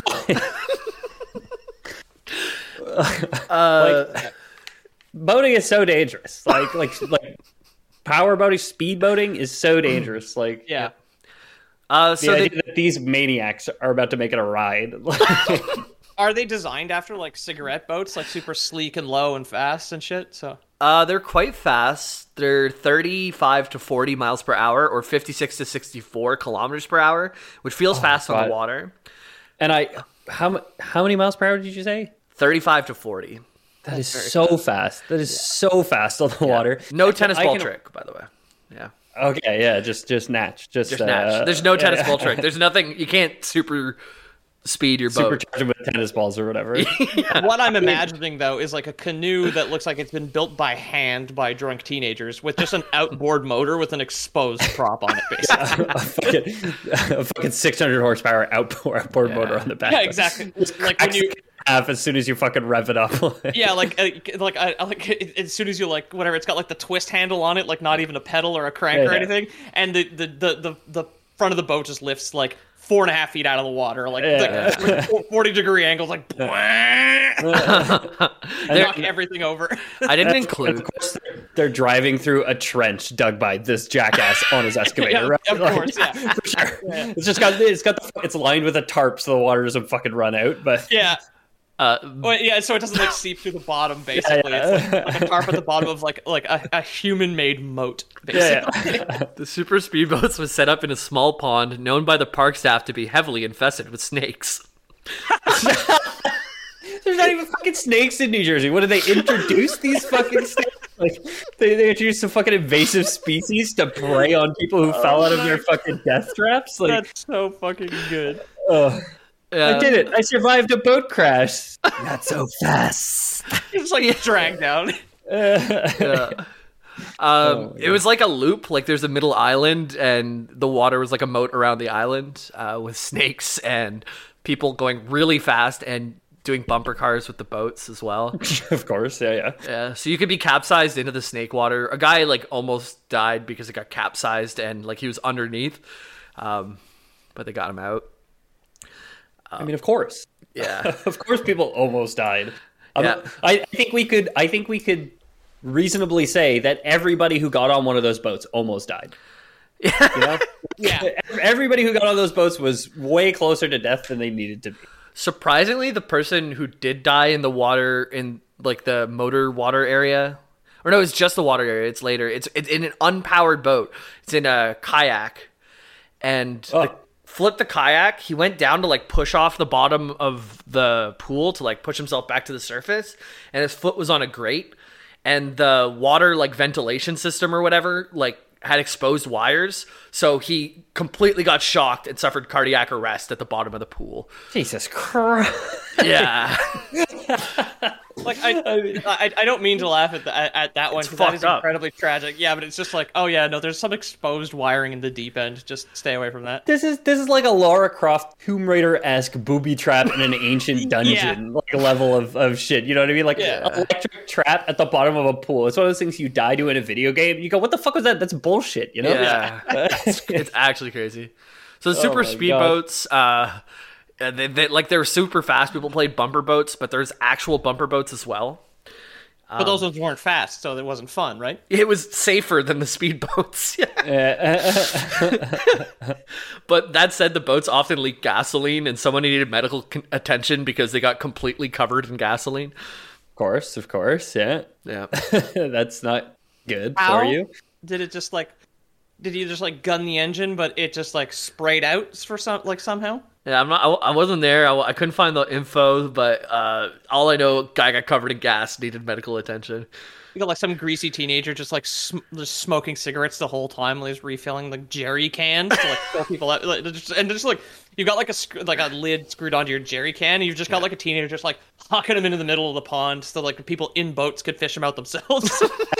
uh, like, boating is so dangerous. Like, like, like, power boating, speed boating is so dangerous. Like, yeah. Uh, the so idea they, that these maniacs are about to make it a ride. Are they designed after, like, cigarette boats, like, super sleek and low and fast and shit? So. Uh, they're quite fast. They're thirty-five to forty miles per hour, or fifty-six to sixty-four kilometers per hour, which feels Oh, fast on God. the water. And I, how mu- how many miles per hour did you say? thirty-five to forty. That is so fast. That is so fast on the water. No tennis I ball can- trick, by the way. Yeah, Okay, yeah, just just natch, just, just uh, natch. There's no tennis ball trick. There's nothing. You can't super speed your boat. supercharge them with tennis balls or whatever. What I'm imagining, though, is like a canoe that looks like it's been built by hand by drunk teenagers with just an outboard motor with an exposed prop on it, basically. a fucking, a fucking six hundred horsepower outboard, outboard Yeah. motor on the back. Yeah, exactly. Like when you, half as soon as you fucking rev it up. yeah, like uh, like I I like as soon as you like whatever, it's got like the twist handle on it, like not even a pedal or a crank Yeah, or yeah. anything, and the the, the the the front of the boat just lifts like four and a half feet out of the water, like, Yeah. like, like forty degree angles, like knock everything over. I didn't Of include. course, they're, they're driving through a trench dug by this jackass on his excavator. Yeah, right? of Like, course, yeah. for sure. It's just got it's got the, it's lined with a tarp so the water doesn't fucking run out. But Yeah. Uh, Well, yeah, so it doesn't like seep through the bottom. Basically, yeah. it's like, like a tarp at the bottom of like like a, a human-made moat. Basically, yeah, the super speedboats was set up in a small pond known by the park staff to be heavily infested with snakes. there's not even fucking snakes in New Jersey. What did they introduce these fucking snakes? Like they, they introduced some fucking invasive species to prey on people who fell out of their fucking death traps. Like, that's so fucking good. oh, Yeah. I did it! I survived a boat crash. Not so fast. It's like dragged down. Yeah. Um, it was like a loop. Like there's a middle island, and the water was like a moat around the island uh, with snakes and people going really fast and doing bumper cars with the boats as well. Of course, yeah, yeah. Yeah, so you could be capsized into the snake water. A guy like almost died because it got capsized and like he was underneath, um, but they got him out. I mean, of course. Yeah. Of course, people almost died. Um, Yeah. I, I think we could. I think we could reasonably say that everybody who got on one of those boats almost died. You know? Yeah. Everybody who got on those boats was way closer to death than they needed to be. Surprisingly, the person who did die in the water, in like the motor water area, or no, it's just the water area. It's later. It's it's in an unpowered boat. It's in a kayak, and Oh. the, flipped the kayak. He went down to like push off the bottom of the pool to like push himself back to the surface, and his foot was on a grate, and the water like ventilation system or whatever like had exposed wires, so he completely got shocked and suffered cardiac arrest at the bottom of the pool. Jesus Christ! Yeah. Like I, I, I don't mean to laugh at the, at, at that one It's because that is fucked up. incredibly tragic. Yeah, but it's just like, oh yeah, no, there's some exposed wiring in the deep end. Just stay away from that. This is this is like a Lara Croft Tomb Raider esque booby trap in an ancient dungeon, like a level of, of shit. You know what I mean? Like Yeah. an electric trap at the bottom of a pool. It's one of those things you die to in a video game. You go, what the fuck was that? That's bullshit. You know? Yeah. it's, it's actually crazy. So the Oh super my speedboats, uh, they, they, like they were super fast. People played bumper boats, but there's actual bumper boats as well. But those ones weren't fast, so it wasn't fun, right? It was safer than the speedboats. Uh, But that said, the boats often leak gasoline, and someone needed medical con- attention because they got completely covered in gasoline. Of course, of course, yeah. Yeah. That's not good How for you. did it just like? Did you just like gun the engine, but it just like sprayed out for some like somehow? Yeah, I'm not. I, I wasn't there. I, I couldn't find the info, but uh, all I know, guy got covered in gas, needed medical attention. You got like some greasy teenager just like sm- just smoking cigarettes the whole time while he's refilling like jerry cans to like fill people out, like, just, and just like you got like a sc- like a lid screwed onto your jerry can, and you've just got yeah. like a teenager just like hucking them into the middle of the pond so like the people in boats could fish them out themselves.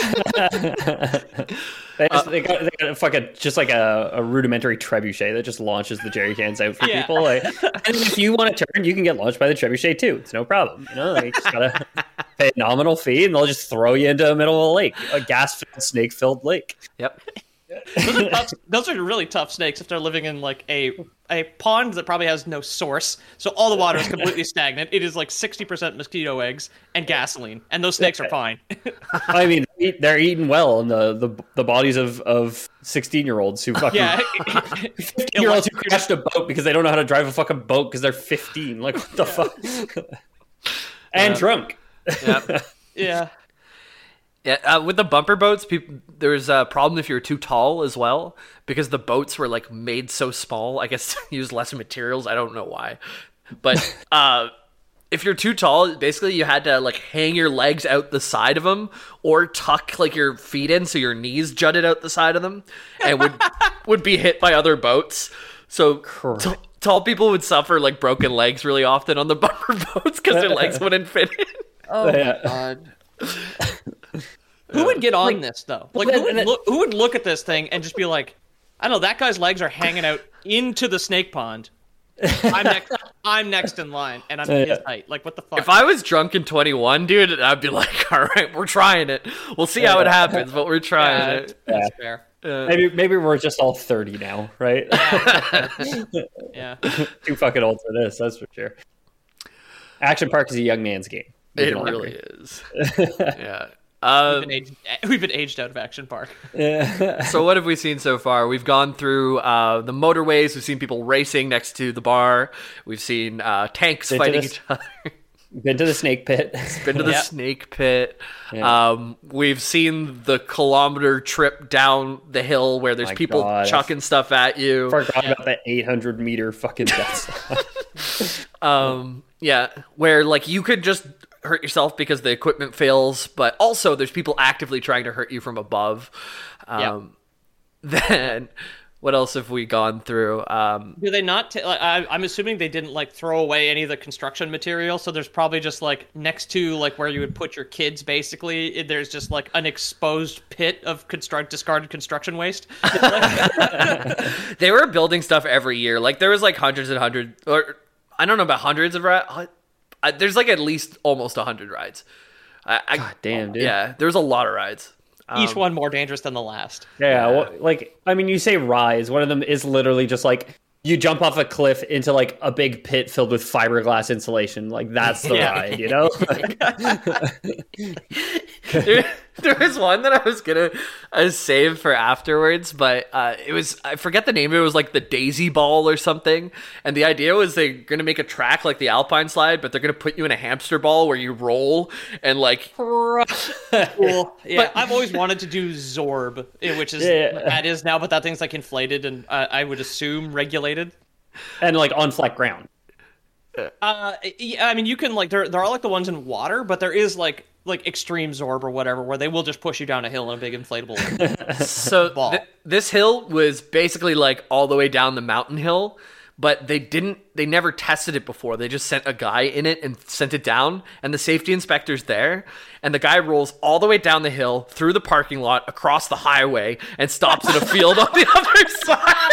they, just, uh, they, got, they got a fucking just like a, a rudimentary trebuchet that just launches the jerry cans out for yeah. people. Like, and if you want to turn, you can get launched by the trebuchet too. It's no problem. You know, like, you just gotta pay a nominal fee, and they'll just throw you into the middle of a lake, a gas-filled, snake-filled lake. Yep. those, are tough, those are really tough snakes if they're living in like a a pond that probably has no source, so all the water is completely stagnant. It is like sixty percent mosquito eggs and gasoline, and those snakes are fine. I mean, they're eating well in the, the, the bodies of, of sixteen-year-olds who fucking... Yeah. fifteen-year-olds who crashed a boat because they don't know how to drive a fucking boat because they're fifteen. Like, what the yeah. fuck? And uh, drunk. Yeah. Yeah. Yeah, uh, with the bumper boats, people, there's a problem if you're too tall as well, because the boats were like made so small. I guess to use less materials. I don't know why, but uh, if you're too tall, basically you had to like hang your legs out the side of them, or tuck like your feet in so your knees jutted out the side of them, and would would be hit by other boats. So t- tall people would suffer like broken legs really often on the bumper boats because their legs wouldn't fit in. Oh yeah. God. Who would get on like, this though? Like who would, look, who would look at this thing and just be like, I don't know, that guy's legs are hanging out into the snake pond. I'm next. I'm next in line, and I'm his yeah. height. Like, what the fuck? If I was drunk in twenty-one, dude, I'd be like, all right, we're trying it. We'll see how it happens, but we're trying yeah, it. That's yeah. fair. Uh, maybe maybe we're just all thirty now, right? Yeah. yeah. Too fucking old for this, that's for sure. Action Park is a young man's game. It really is. Yeah. Um, we've, been aged, we've been aged out of Action Park. So what have we seen so far? We've gone through uh, the motorways. We've seen people racing next to the bar. We've seen uh, tanks been fighting the, each other. Been to the snake pit. Been to the yep. snake pit. Yeah. Um, we've seen the kilometer trip down the hill where there's My people God. chucking stuff at you. Forgot yeah. about that eight hundred meter fucking death. um, yeah, where like you could just hurt yourself because the equipment fails, but also there's people actively trying to hurt you from above. Um, yep. Then what else have we gone through? Um, Do they not? T- like, I, I'm assuming they didn't like throw away any of the construction material, so there's probably just like next to like where you would put your kids. Basically, there's just like an exposed pit of construct discarded construction waste. They were building stuff every year. Like there was like hundreds and hundreds, or I don't know about hundreds of. Ra- Uh, there's like at least almost one hundred rides. I, I, God damn, dude. Yeah, there's a lot of rides. Um, Each one more dangerous than the last. Yeah, yeah. Well, like, I mean, you say rise. One of them is literally just like, you jump off a cliff into like a big pit filled with fiberglass insulation. Like, that's the yeah. ride, you know? there, there was one that I was going to uh, save for afterwards, but uh, it was, I forget the name. It was like the Daisy Ball or something. And the idea was they're going to make a track like the Alpine Slide, but they're going to put you in a hamster ball where you roll and like... cool. Yeah, but, I've always wanted to do Zorb, which is, yeah. that is now, but that thing's like inflated and uh, I would assume regulated. And like on flat ground. Uh, yeah, I mean, you can like there. There are like the ones in water, but there is like like extreme Zorb or whatever, where they will just push you down a hill in a big inflatable so ball. Th- this hill was basically like all the way down the mountain hill, but they didn't. They never tested it before. They just sent a guy in it and sent it down, and the safety inspector's there, and the guy rolls all the way down the hill through the parking lot across the highway and stops in a field on the other side.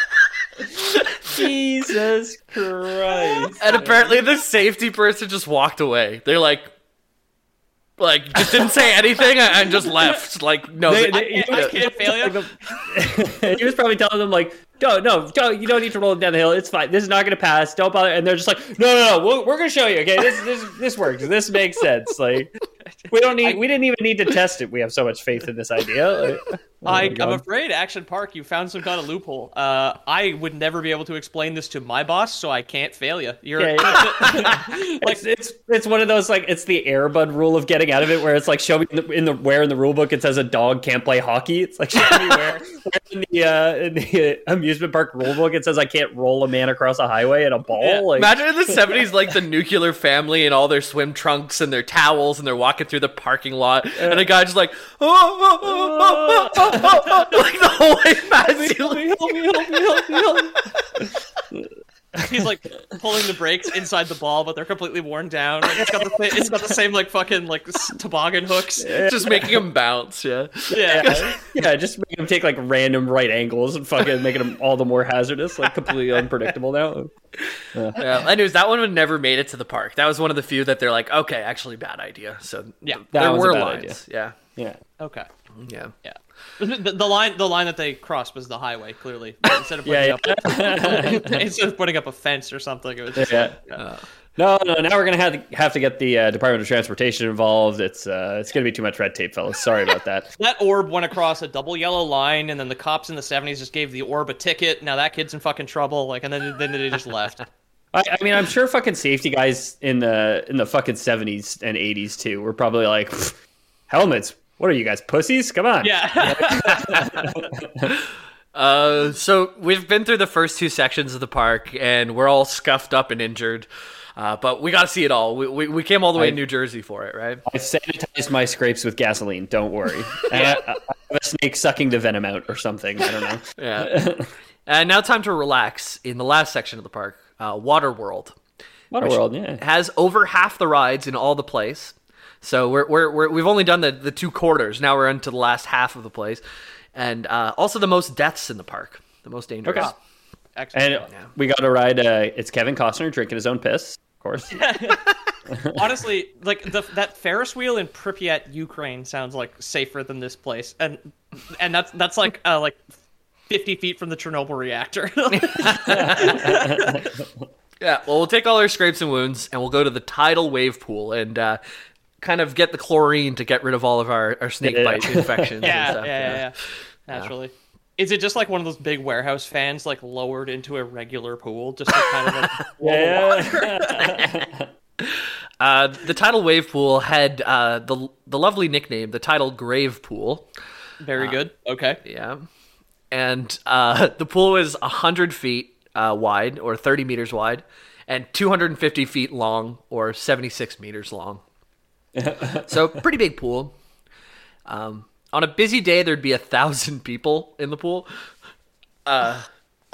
Jesus Christ. And apparently the safety person just walked away. They're like, like, just didn't say anything and just left. Like, no. They, they, I, I can't fail you. He was probably telling them, like, no, no, don't, you don't need to roll it down the hill. It's fine. This is not going to pass. Don't bother. And they're just like, no, no, no, we're, we're going to show you. Okay, this, this, this works. This makes sense. Like, we don't need. We didn't even need to test it. We have so much faith in this idea. Like, oh I, I'm afraid, Action Park, you found some kind of loophole. Uh, I would never be able to explain this to my boss, so I can't fail you. You're yeah, yeah. like it's, it's it's one of those like it's the Air Bud rule of getting out of it, where it's like show me in the, in the where in the rule book it says a dog can't play hockey. It's like show me where, where in the uh, in the uh, amusement park rule book it says I can't roll a man across a highway in a ball. Yeah. Like, imagine in the seventies, like the nuclear family and all their swim trunks and their towels, and they're walking walking through the parking lot, and a guy just like, oh, oh, oh, oh, oh, oh, oh, oh, like the whole way past you. Help me, help me, help me, help me, help me. He's like pulling the brakes inside the ball, but they're completely worn down. Like, it's got the it's got the same like fucking like toboggan hooks, just making him bounce. Yeah, yeah, yeah, yeah, just making them take like random right angles and fucking making them all the more hazardous, like completely unpredictable now. Yeah. yeah. Anyways, that one would never made it to the park. That was one of the few that they're like, okay, actually, bad idea. So yeah, th- that there was were a bad lines. idea. Yeah, Yeah. Okay. yeah, Yeah. The, the line, the line that they crossed was the highway. Clearly, instead of putting Yeah, up, instead of putting up a fence or something, it was just, Yeah. yeah. No, no. Now we're gonna have to have to get the uh, Department of Transportation involved. It's uh, it's gonna be too much red tape, fellas. Sorry about that. That orb went across a double yellow line, and then the cops in the seventies just gave the orb a ticket. Now that kid's in fucking trouble. Like, and then then they just left. I, I mean, I'm sure fucking safety guys in the in the fucking seventies and eighties too were probably like, helmets. What are you guys, pussies? Come on. Yeah. Uh, so we've been through the first two sections of the park, and we're all scuffed up and injured. Uh, but we got to see it all. We, we we came all the way I- to New Jersey for it, right? I sanitized my scrapes with gasoline. Don't worry. And I, I have a snake sucking the venom out or something. I don't know. Yeah. And now time to relax in the last section of the park, uh, Waterworld. Waterworld, yeah. It has over half the rides in all the place. So we're, we're, we're, we've only done the, the two quarters. Now we're into the last half of the place. And uh, also the most deaths in the park. The most dangerous. Okay. Excellent. And we got to ride. Uh, it's Kevin Costner drinking his own piss, of course. Honestly, like the, that Ferris wheel in Pripyat, Ukraine, sounds like safer than this place, and and that's that's like uh, like fifty feet from the Chernobyl reactor. Yeah, well, we'll take all our scrapes and wounds, and we'll go to the tidal wave pool and uh, kind of get the chlorine to get rid of all of our, our snake Yeah. bite infections. yeah, and stuff. yeah, yeah, yeah, naturally. Is it just like one of those big warehouse fans, like lowered into a regular pool, just to kind of like Yeah. Uh, the tidal wave pool had uh, the the lovely nickname, the tidal grave pool. very good? Okay. Yeah, and uh, the pool is one hundred feet uh, wide, or thirty meters wide, and two hundred fifty feet long, or seventy-six meters long. So pretty big pool. Um, on a busy day, there'd be a thousand people in the pool. Uh,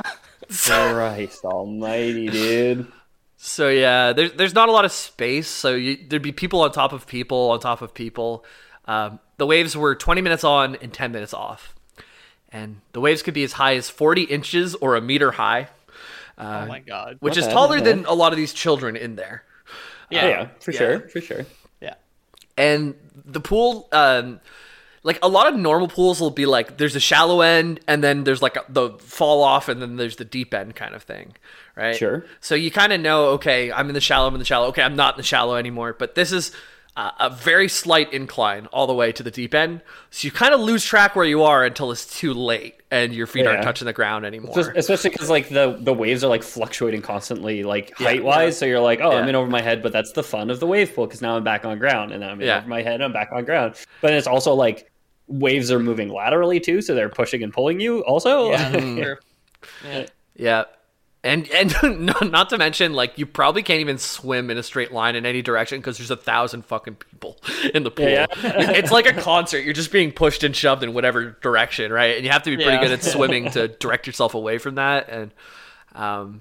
Christ almighty, dude. So yeah, there's there's not a lot of space. So you, there'd be people on top of people on top of people. Um, the waves were twenty minutes on and ten minutes off, and the waves could be as high as forty inches or a meter high, oh my god. which is Okay, taller okay. than a lot of these children in there. Yeah. Oh, yeah, for yeah. sure, for sure. Yeah. And the pool, um, like a lot of normal pools will be like there's a shallow end and then there's like a, the fall off and then there's the deep end kind of thing, right? Sure. So you kind of know, okay, I'm in the shallow, I'm in the shallow. Okay, I'm not in the shallow anymore. But this is uh, a very slight incline all the way to the deep end. So you kind of lose track where you are until it's too late and your feet aren't Yeah. touching the ground anymore. Just- especially because like the the waves are like fluctuating constantly, like Yeah. height wise. So you're like, oh, Yeah. I'm in over my head, but that's the fun of the wave pool because now I'm back on ground, and then I'm in Yeah. over my head, and I'm back on ground. But it's also like waves are moving laterally too, so they're pushing and pulling you. Also, Yeah. Sure. Yeah. Yeah. And and no- not to mention, like, you probably can't even swim in a straight line in any direction because there's a thousand fucking people in the pool. Yeah. It's like a concert. You're just being pushed and shoved in whatever direction, right? And you have to be pretty Yeah. good at swimming to direct yourself away from that. And um,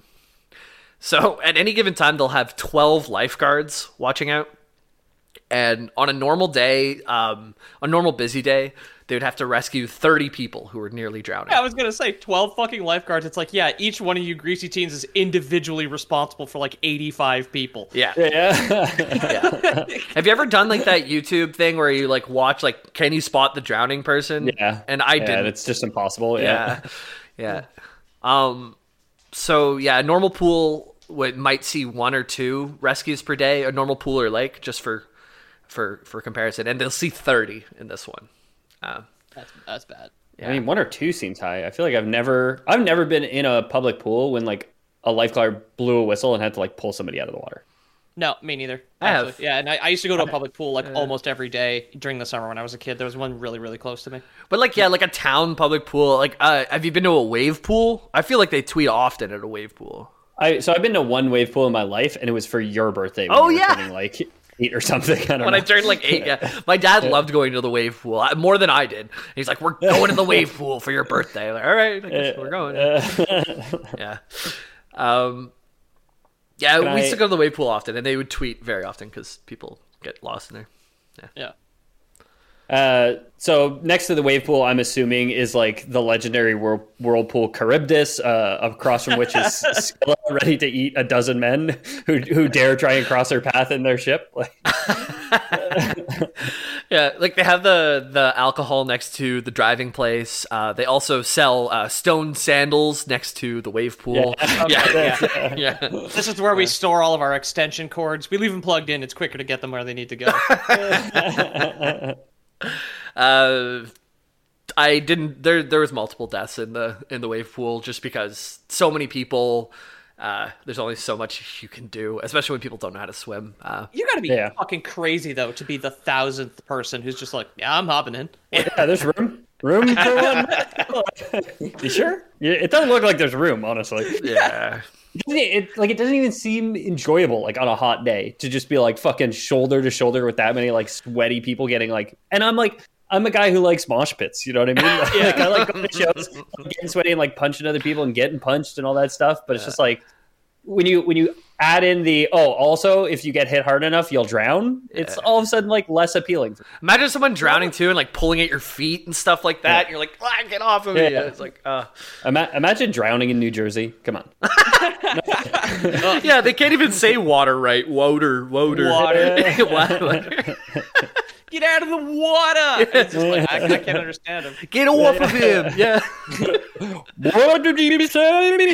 so at any given time, they'll have twelve lifeguards watching out. And on a normal day, um, a normal busy day, they would have to rescue thirty people who were nearly drowning. I was gonna say twelve fucking lifeguards. It's like, yeah, each one of you greasy teens is individually responsible for like eighty-five people. Yeah. yeah. Yeah. Have you ever done like that YouTube thing where you like watch like can you spot the drowning person? Yeah. And I Yeah, didn't. it's just impossible. Yeah. Yeah. Yeah. Um so yeah, a normal pool would might see one or two rescues per day, a normal pool or lake, just for for for comparison. And they'll see thirty in this one. Uh, That's that's bad. yeah. I mean, one or two seems high. I feel like I've never, I've never been in a public pool when like a lifeguard blew a whistle and had to like pull somebody out of the water. No, me neither. I have. actually. Yeah, and I, I used to go to a public pool like almost every day during the summer when I was a kid. There was one really, really close to me. But like yeah, like a town public pool. Like uh have you been to a wave pool? I feel like they tweet often at a wave pool. I so I've been to one wave pool in my life, and it was for your birthday. When Oh, you were yeah. turning, like eight or something. I don't when know. I turned like eight, yeah. My dad loved going to the wave pool uh, more than I did. He's like, "We're going to the wave pool for your birthday." I'm like, all right, I guess we're going. Yeah. Um. Yeah, Can we I- used to go to the wave pool often, and they would tweet very often because people get lost in there. Yeah. Uh, so next to the wave pool, I'm assuming is like the legendary whirl- whirlpool Charybdis, uh, across from which is Scylla, ready to eat a dozen men who who dare try and cross her path in their ship. Like, Yeah, like they have the the alcohol next to the driving place. Uh, they also sell uh, stone sandals next to the wave pool. Yeah. Yeah, yeah, yeah. This is where we store all of our extension cords. We leave them plugged in. It's quicker to get them where they need to go. Uh, I didn't. There, there was multiple deaths in the in the wave pool just because so many people. Uh, there's only so much you can do, especially when people don't know how to swim. Uh, You gotta be Yeah. fucking crazy, though, to be the thousandth person who's just like, yeah, I'm hopping in. yeah, there's room. Room for one. You sure? Yeah, it doesn't look like there's room, honestly. yeah, It, doesn't- it like it doesn't even seem enjoyable, like on a hot day, to just be like fucking shoulder to shoulder with that many like sweaty people getting like. And I'm like, I'm a guy who likes mosh pits. You know what I mean? Like, like, I like going to shows, like, getting sweaty and like punching other people and getting punched and all that stuff. But it's just like when you when you add in the oh, also if you get hit hard enough, you'll drown. It's all of a sudden like less appealing. Imagine someone drowning too and like pulling at your feet and stuff like that. And you're like, ah, get off of me. Yeah. It's like, uh, Ima- imagine drowning in New Jersey. Come on. yeah, they can't even say water right. Water, water, Water. Water. Get out of the water! It's just like, I, I can't understand him. Get off of him. Yeah. What did you say?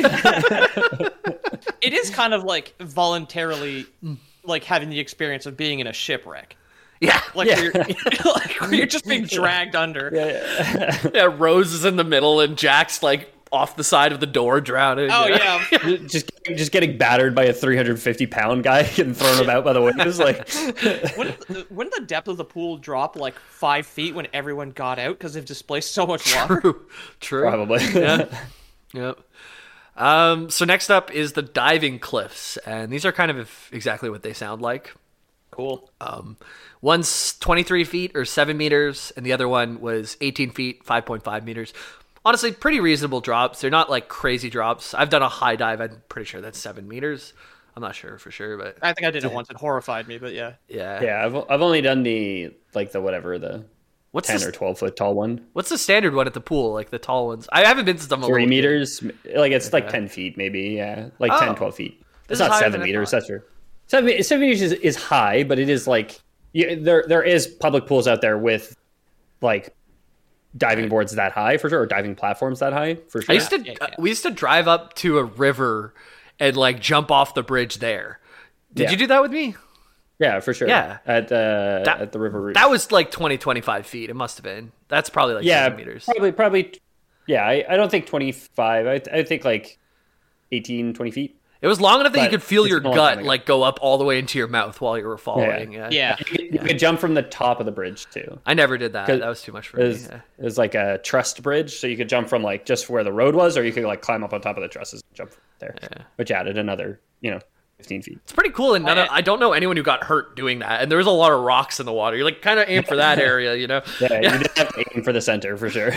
It is kind of like voluntarily like having the experience of being in a shipwreck. Yeah. Like, Yeah. Where you're, like where you're just being dragged under. Yeah. Rose is in the middle and Jack's like off the side of the door drowning. Oh, yeah. yeah. just just getting battered by a three hundred fifty pound guy getting thrown about by the waves. Like, Wouldn't the, wouldn't the depth of the pool drop like five feet when everyone got out because they've displaced so much water? True. True. probably. Yeah. Yep. Um, so next up is the diving cliffs, and these are kind of exactly what they sound like. Cool. Um, one's twenty-three feet or seven meters, and the other one was eighteen feet, five point five meters. Honestly, pretty reasonable drops. They're not like crazy drops. I've done a high dive. I'm pretty sure that's seven meters. I'm not sure for sure, but I think I did it once. It horrified me, but yeah. yeah. Yeah, I've I've only done the like the whatever the What's ten the, or twelve foot tall one. what's the standard one at the pool? Like the tall ones. I haven't been since I'm a Three little kid. meters, like it's like ten feet, maybe. Yeah, like Oh. ten, twelve feet. This It's is not higher seven than I meters. thought. That's true. Seven, seven meters is, is high, but it is like yeah, there there is public pools out there with like diving boards that high for sure, or diving platforms that high for sure. I used to. Yeah, uh, yeah. we used to drive up to a river and like jump off the bridge there. Did Yeah. you do that with me? Yeah, for sure. Yeah. at uh, That- at the river route. That was like twenty, twenty-five feet. It must have been. That's probably like yeah, seven meters. probably probably. Yeah, I, I don't think twenty-five. I I think like eighteen, twenty feet. It was long enough that you But could feel it's your a long time gut ago. like go up all the way into your mouth while you were falling. Yeah. Yeah. You could, you could jump from the top of the bridge too. I never did that. 'Cause That was too much for It me. was, Yeah. it was like a trussed bridge, so you could jump from like just where the road was, or you could like climb up on top of the trusses and jump there, which added another, you know, fifteen feet. It's pretty cool, and none of, I don't know anyone who got hurt doing that. And there was a lot of rocks in the water. You're like kind of aim for that area, you know? Yeah, you did have to aim for the center for sure.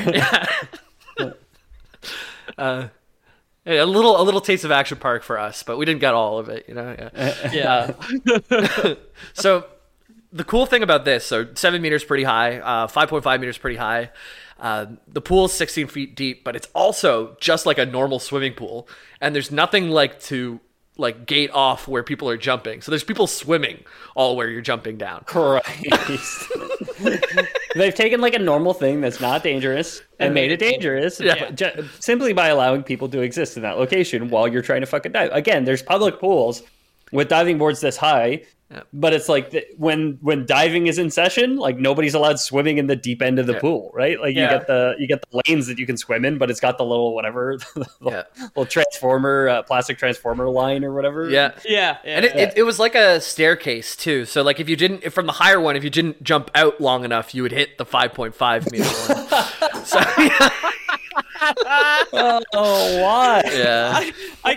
Yeah, a little a little taste of Action Park for us, but we didn't get all of it, you know. Yeah. Yeah. So the cool thing about this, so seven meters pretty high, uh, five point five meters pretty high. Uh, the pool is sixteen feet deep, but it's also just like a normal swimming pool, and there's nothing like to like gate off where people are jumping. So there's people swimming all where you're jumping down. Christ. They've taken like a normal thing that's not dangerous and made it dangerous Yeah. ju- simply by allowing people to exist in that location while you're trying to fucking dive. Again, there's public pools with diving boards this high, but it's like the, when when diving is in session, like nobody's allowed swimming in the deep end of the Yeah. pool, right? Like Yeah. you get the you get the lanes that you can swim in, but it's got the little whatever, the Yeah. little transformer, uh, plastic transformer line or whatever. Yeah. Yeah. yeah. And it, it, it was like a staircase too. So like if you didn't if from the higher one, if you didn't jump out long enough, you would hit the five point five meter one. So yeah, Oh, why? yeah. I can't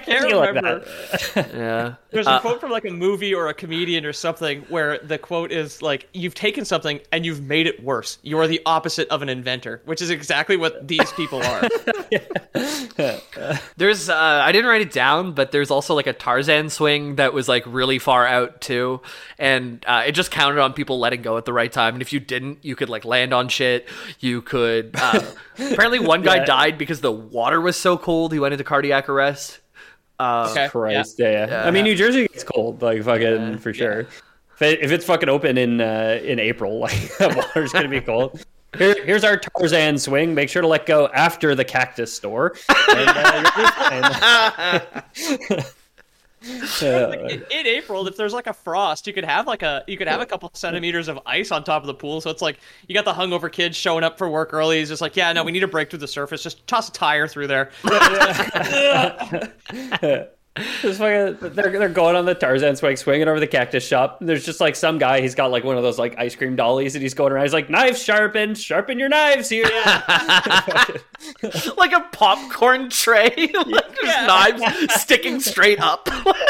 can't Something like remember. Yeah. There's a Uh, quote from like a movie or a comedian or something where the quote is like, "You've taken something and you've made it worse. You are the opposite of an inventor," which is exactly what these people are. There's, uh, I didn't write it down, but there's also like a Tarzan swing that was like really far out too. And uh, it just counted on people letting go at the right time. And if you didn't, you could like land on shit. You could, uh, apparently one guy Yeah. died because the water was so cold. He went into cardiac arrest. Uh, Okay. Christ, yeah. yeah. I mean, New Jersey gets cold, like fucking for sure. If, it, if it's fucking open in uh, in April, like that water's gonna be cold. Here, here's our Tarzan swing. Make sure to let go after the cactus store. And, uh, you'll be fine. in, in April, if there's like a frost, you could have like a you could have a couple centimeters of ice on top of the pool. So it's like you got the hungover kid showing up for work early. He's just like, yeah, no, we need to break through the surface. Just toss a tire through there. Just fucking, they're they're going on the Tarzan swing, swinging over the cactus shop. There's just like some guy. He's got like one of those like ice cream dollies, and he's going around. He's like, "Knives sharpened, sharpen your knives here." like a popcorn tray, like there's knives sticking straight up.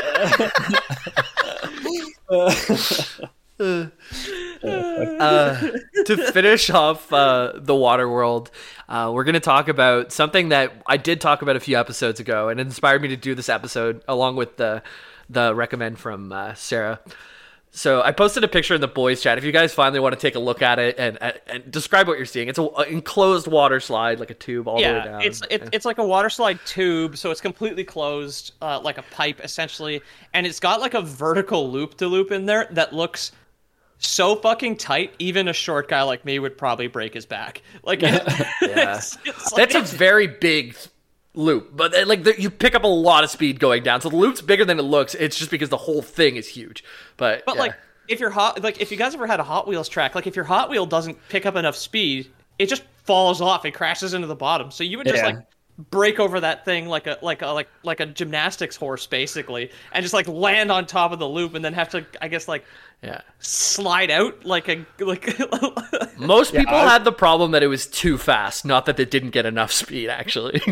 uh, to finish off uh, the water world, uh, we're going to talk about something that I did talk about a few episodes ago, and it inspired me to do this episode along with the the recommend from uh, Sarah. So I posted a picture in the boys chat. If you guys finally want to take a look at it and, and, and describe what you're seeing, it's an enclosed water slide, like a tube all the way Yeah, down. it's it, it's like a water slide tube, so it's completely closed, uh, like a pipe essentially, and it's got like a vertical loop to loop in there that looks so fucking tight. Even a short guy like me would probably break his back. Like, it, Yeah. it's, it's like, That's a very big loop, but uh, like the, you pick up a lot of speed going down. So the loop's bigger than it looks. It's just because the whole thing is huge. But But yeah. like, if you're hot, like if you guys ever had a Hot Wheels track, like if your Hot Wheel doesn't pick up enough speed, it just falls off. It crashes into the bottom. So you would just Yeah. like break over that thing like a like a like like a gymnastics horse basically, and just like land on top of the loop, and then have to, I guess, like yeah. slide out like a like. Most people I- had the problem that it was too fast, not that they didn't get enough speed, actually.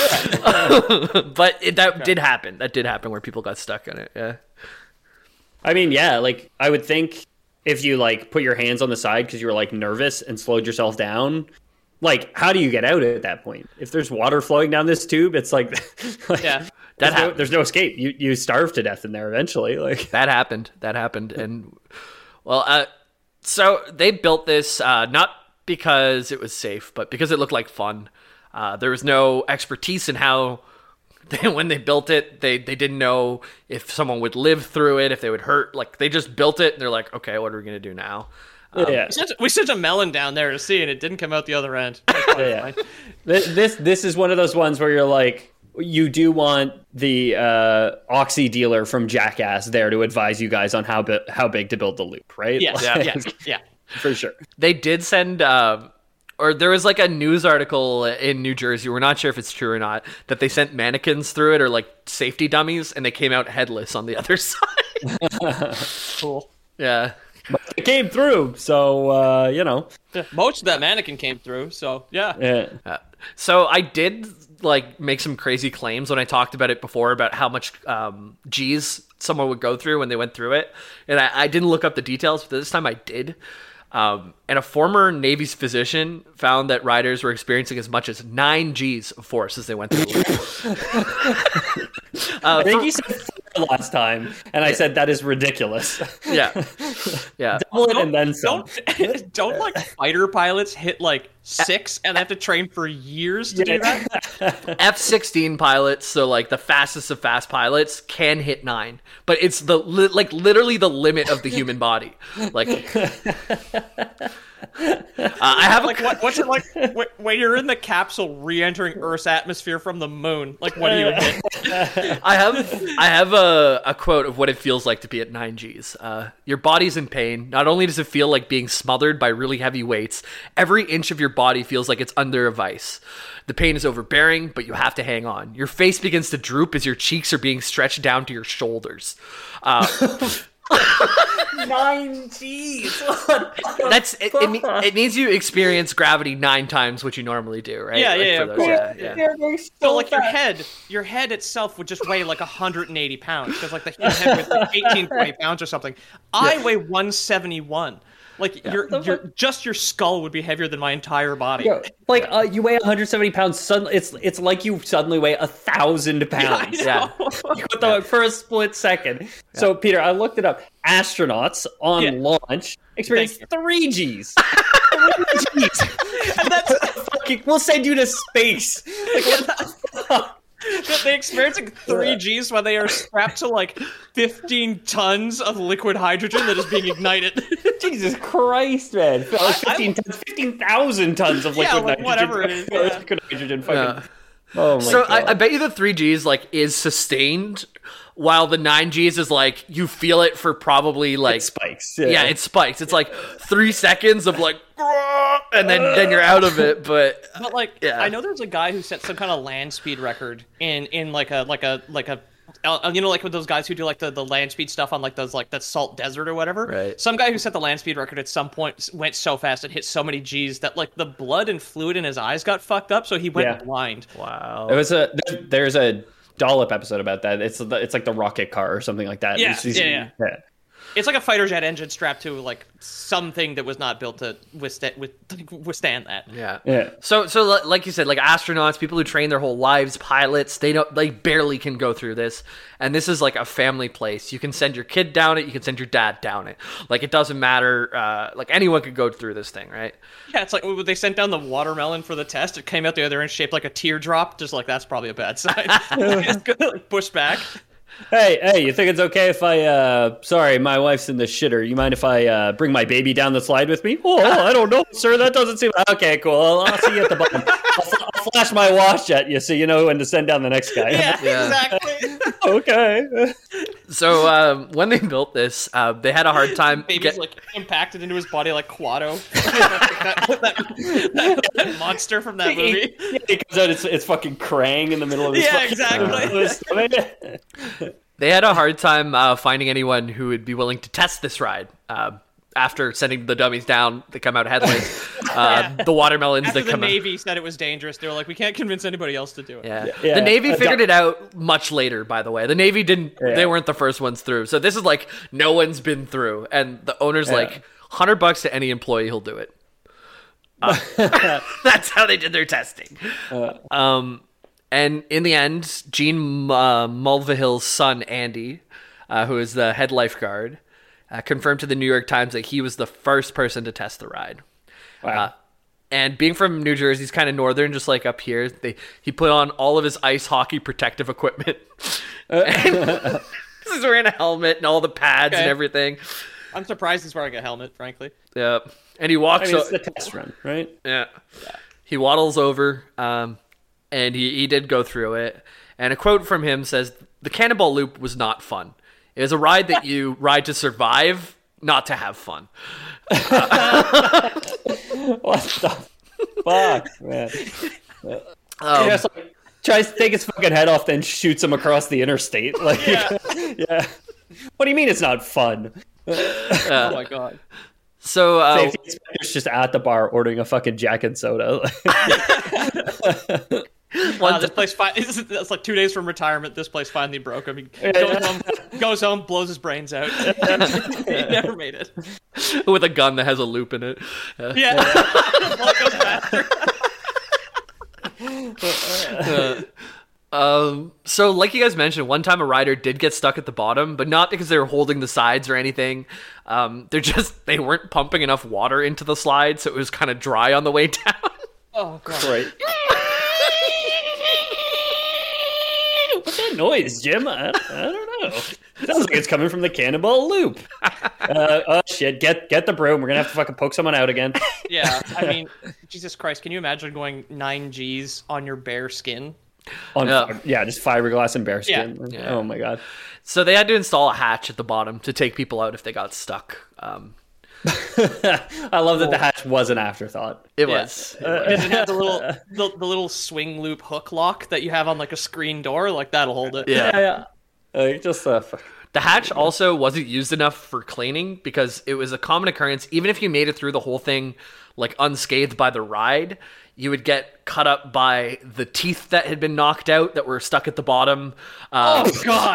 But it, that did happen. That did happen where people got stuck on it. Yeah. I mean, yeah, like I would think if you like put your hands on the side because you were like nervous and slowed yourself down, like how do you get out at that point? If there's water flowing down this tube, it's like, like Yeah. there's, no, happened. there's no escape. You you starve to death in there eventually. Like That happened. That happened. And well, uh, so they built this uh, not because it was safe, but because it looked like fun. Uh, there was no expertise in how. They, when they built it, they, they didn't know if someone would live through it, if they would hurt. Like they just built it, and they're like, okay, what are we gonna do now? yeah. we, sent, we sent a melon down there to see, and it didn't come out the other end. Yeah. This, this this is one of those ones where you're like, you do want the uh, Oxy dealer from Jackass there to advise you guys on how bi- how big to build the loop, right? Yes, Like, yeah, yeah. for sure. They did send, uh, or there was like a news article in New Jersey. We're not sure if it's true or not, that they sent mannequins through it or like safety dummies, and they came out headless on the other side. Cool. Yeah. It came through, so uh, you know. Yeah, most of that mannequin came through, so yeah. Yeah. Uh, so I did like make some crazy claims when I talked about it before about how much um, G's someone would go through when they went through it, and I, I didn't look up the details, but this time I did. Um, and a former Navy's physician found that riders were experiencing as much as nine G's of force as they went through the loop. uh, I think for- you said four last time, and I said that is ridiculous. yeah, yeah. Double it and then some. Don't don't like fighter pilots hit like six and they have to train for years to do that? F sixteen pilots, so like the fastest of fast pilots, can hit nine, but it's the li- like literally the limit of the human body. Like, uh, I have Like a, what? What's it like wh- when you're in the capsule re-entering Earth's atmosphere from the moon? Like what do you hit? I have I have a, a quote of what it feels like to be at nine G's. Uh, your body's in pain. Not only does it feel like being smothered by really heavy weights, every inch of your body feels like it's under a vice. The pain is overbearing, but you have to hang on. Your face begins to droop as your cheeks are being stretched down to your shoulders. Uh, Nine G's. That's it, it, me- it means you experience gravity nine times what you normally do, right? Yeah, Like, yeah, for of those- course. yeah, yeah. So like your head, your head itself would just weigh like one hundred eighty pounds because like the human head weighs like eighteen, twenty pounds or something. I weigh one seventy-one. Like your your just your skull would be heavier than my entire body. Yo, like uh, you weigh one hundred seventy pounds. Suddenly, it's it's like you suddenly weigh a thousand pounds. Yeah. What the, for a split second. So Peter, I looked it up. Astronauts on Yeah. launch experience Thank three G's. Three G's. And that's Fucking, we'll send you to space. Like what the fuck? they experiencing three G's when they are strapped to like fifteen tons of liquid hydrogen that is being ignited. Jesus Christ, man! Like I- fifteen tons, fifteen thousand tons of Yeah, liquid like, nitrogen. whatever it is, yeah. Liquid hydrogen. Fucking. Yeah. Oh my So god. I, I bet you the three Gs like is sustained, while the nine Gs is like you feel it for probably like It spikes. yeah, it spikes. It's like three seconds of like, and then then you're out of it. But But like, Yeah. I know there's a guy who set some kind of land speed record in in like a like a like a. Uh, you know, like with those guys who do like the, the land speed stuff on like those like that salt desert or whatever. Right. Some guy who set the land speed record at some point went so fast and hit so many G's that like the blood and fluid in his eyes got fucked up, so he went Yeah. blind. wow, It was a there- there's a Dollop episode about that. It's the, it's like the rocket car or something like that. Yeah, It's just- yeah, yeah. It's like a fighter jet engine strapped to like something that was not built to withstand with, withstand that. yeah, Yeah. So so li- like you said, like astronauts, people who train their whole lives, pilots, they don't they barely can go through this, and this is like a family place. You can send your kid down it, you can send your dad down it. Like it doesn't matter. Uh, like anyone could go through this thing, right? Yeah, it's like when they sent down the watermelon for the test. It came out the other end shaped like a teardrop. Just like that's probably a bad sign. It's good, like push back. Hey, hey, you think it's okay if I, uh, sorry, my wife's in the shitter. You mind if I, uh, bring my baby down the slide with me? Oh, I don't know, sir. That doesn't seem, okay, cool. I'll, I'll see you at the bottom. I'll, fl- I'll flash my watch at you so you know when to send down the next guy. Yeah, Yeah. exactly. Okay. So um, when they built this, uh, they had a hard time. Baby's get- like impacted into his body like Quado, that, that, that, that monster from that movie. Yeah, he comes out, it's, it's fucking Krang in the middle of his Yeah, fucking- exactly. his stomach. They had a hard time uh, finding anyone who would be willing to test this ride. Uh, after sending the dummies down, they come out headless. Uh, The watermelons After that the come Navy said it was dangerous, they were like, we can't convince anybody else to do it. out. Yeah. Yeah. The Navy Uh, figured do- it out much later, by the way. The Navy didn't, Yeah. they weren't the first ones through. So this is like, no one's been through. And the owner's Yeah. like, one hundred bucks to any employee, he'll do it. Uh, that's how they did their testing. Um, and in the end, Gene uh, Mulvihill's son, Andy, uh, who is the head lifeguard, uh, confirmed to the New York Times that he was the first person to test the ride. Wow. Uh, and being from New Jersey, he's kind of northern, just like up here. They he put on all of his ice hockey protective equipment. And he's wearing a helmet and all the pads Okay. and everything. I'm surprised he's wearing a helmet, frankly. Yeah, and he I walks. mean, it's o- the test run, right? yeah. He waddles over, um, and he, he did go through it. And a quote from him says, "The Cannonball Loop was not fun. It is a ride that you ride to survive, not to have fun." What the fuck, man? Um, Yeah, it's like, tries to take his fucking head off, then shoots him across the interstate. Like, Yeah. yeah. What do you mean it's not fun? Oh my god. So, uh, Safety inspector's just at the bar ordering a fucking Jack and soda. Wow, this place fi- it's, it's like two days from retirement. This place finally broke him. He goes home, goes home, blows his brains out. He never made it. with a gun that has a loop in it. Uh, Yeah. Bullet goes faster. Um, so like you guys mentioned, one time a rider did get stuck at the bottom, but not because they were holding the sides or anything. Um, they're just, they weren't pumping enough water into the slide, so it was kind of dry on the way down. Oh god. Right. What's that noise, Jim? I, I don't know. Sounds like it's coming from the Cannonball Loop. Uh, oh shit! Get get the broom. We're gonna have to fucking poke someone out again. Yeah. I mean, Jesus Christ, can you imagine going nine G's on your bare skin? On Yeah. yeah, just fiberglass and bearskin. Yeah. Oh my god. So they had to install a hatch at the bottom to take people out if they got stuck. Um, I love that the hatch was an afterthought. it Yeah. was. Does it have the little the, the little swing loop hook lock that you have on like a screen door? Like that'll hold it. Yeah. Yeah, yeah. Uh, just uh, f- The hatch also wasn't used enough for cleaning because it was a common occurrence. Even if you made it through the whole thing like unscathed by the ride, you would get cut up by the teeth that had been knocked out that were stuck at the bottom. Um, Oh God!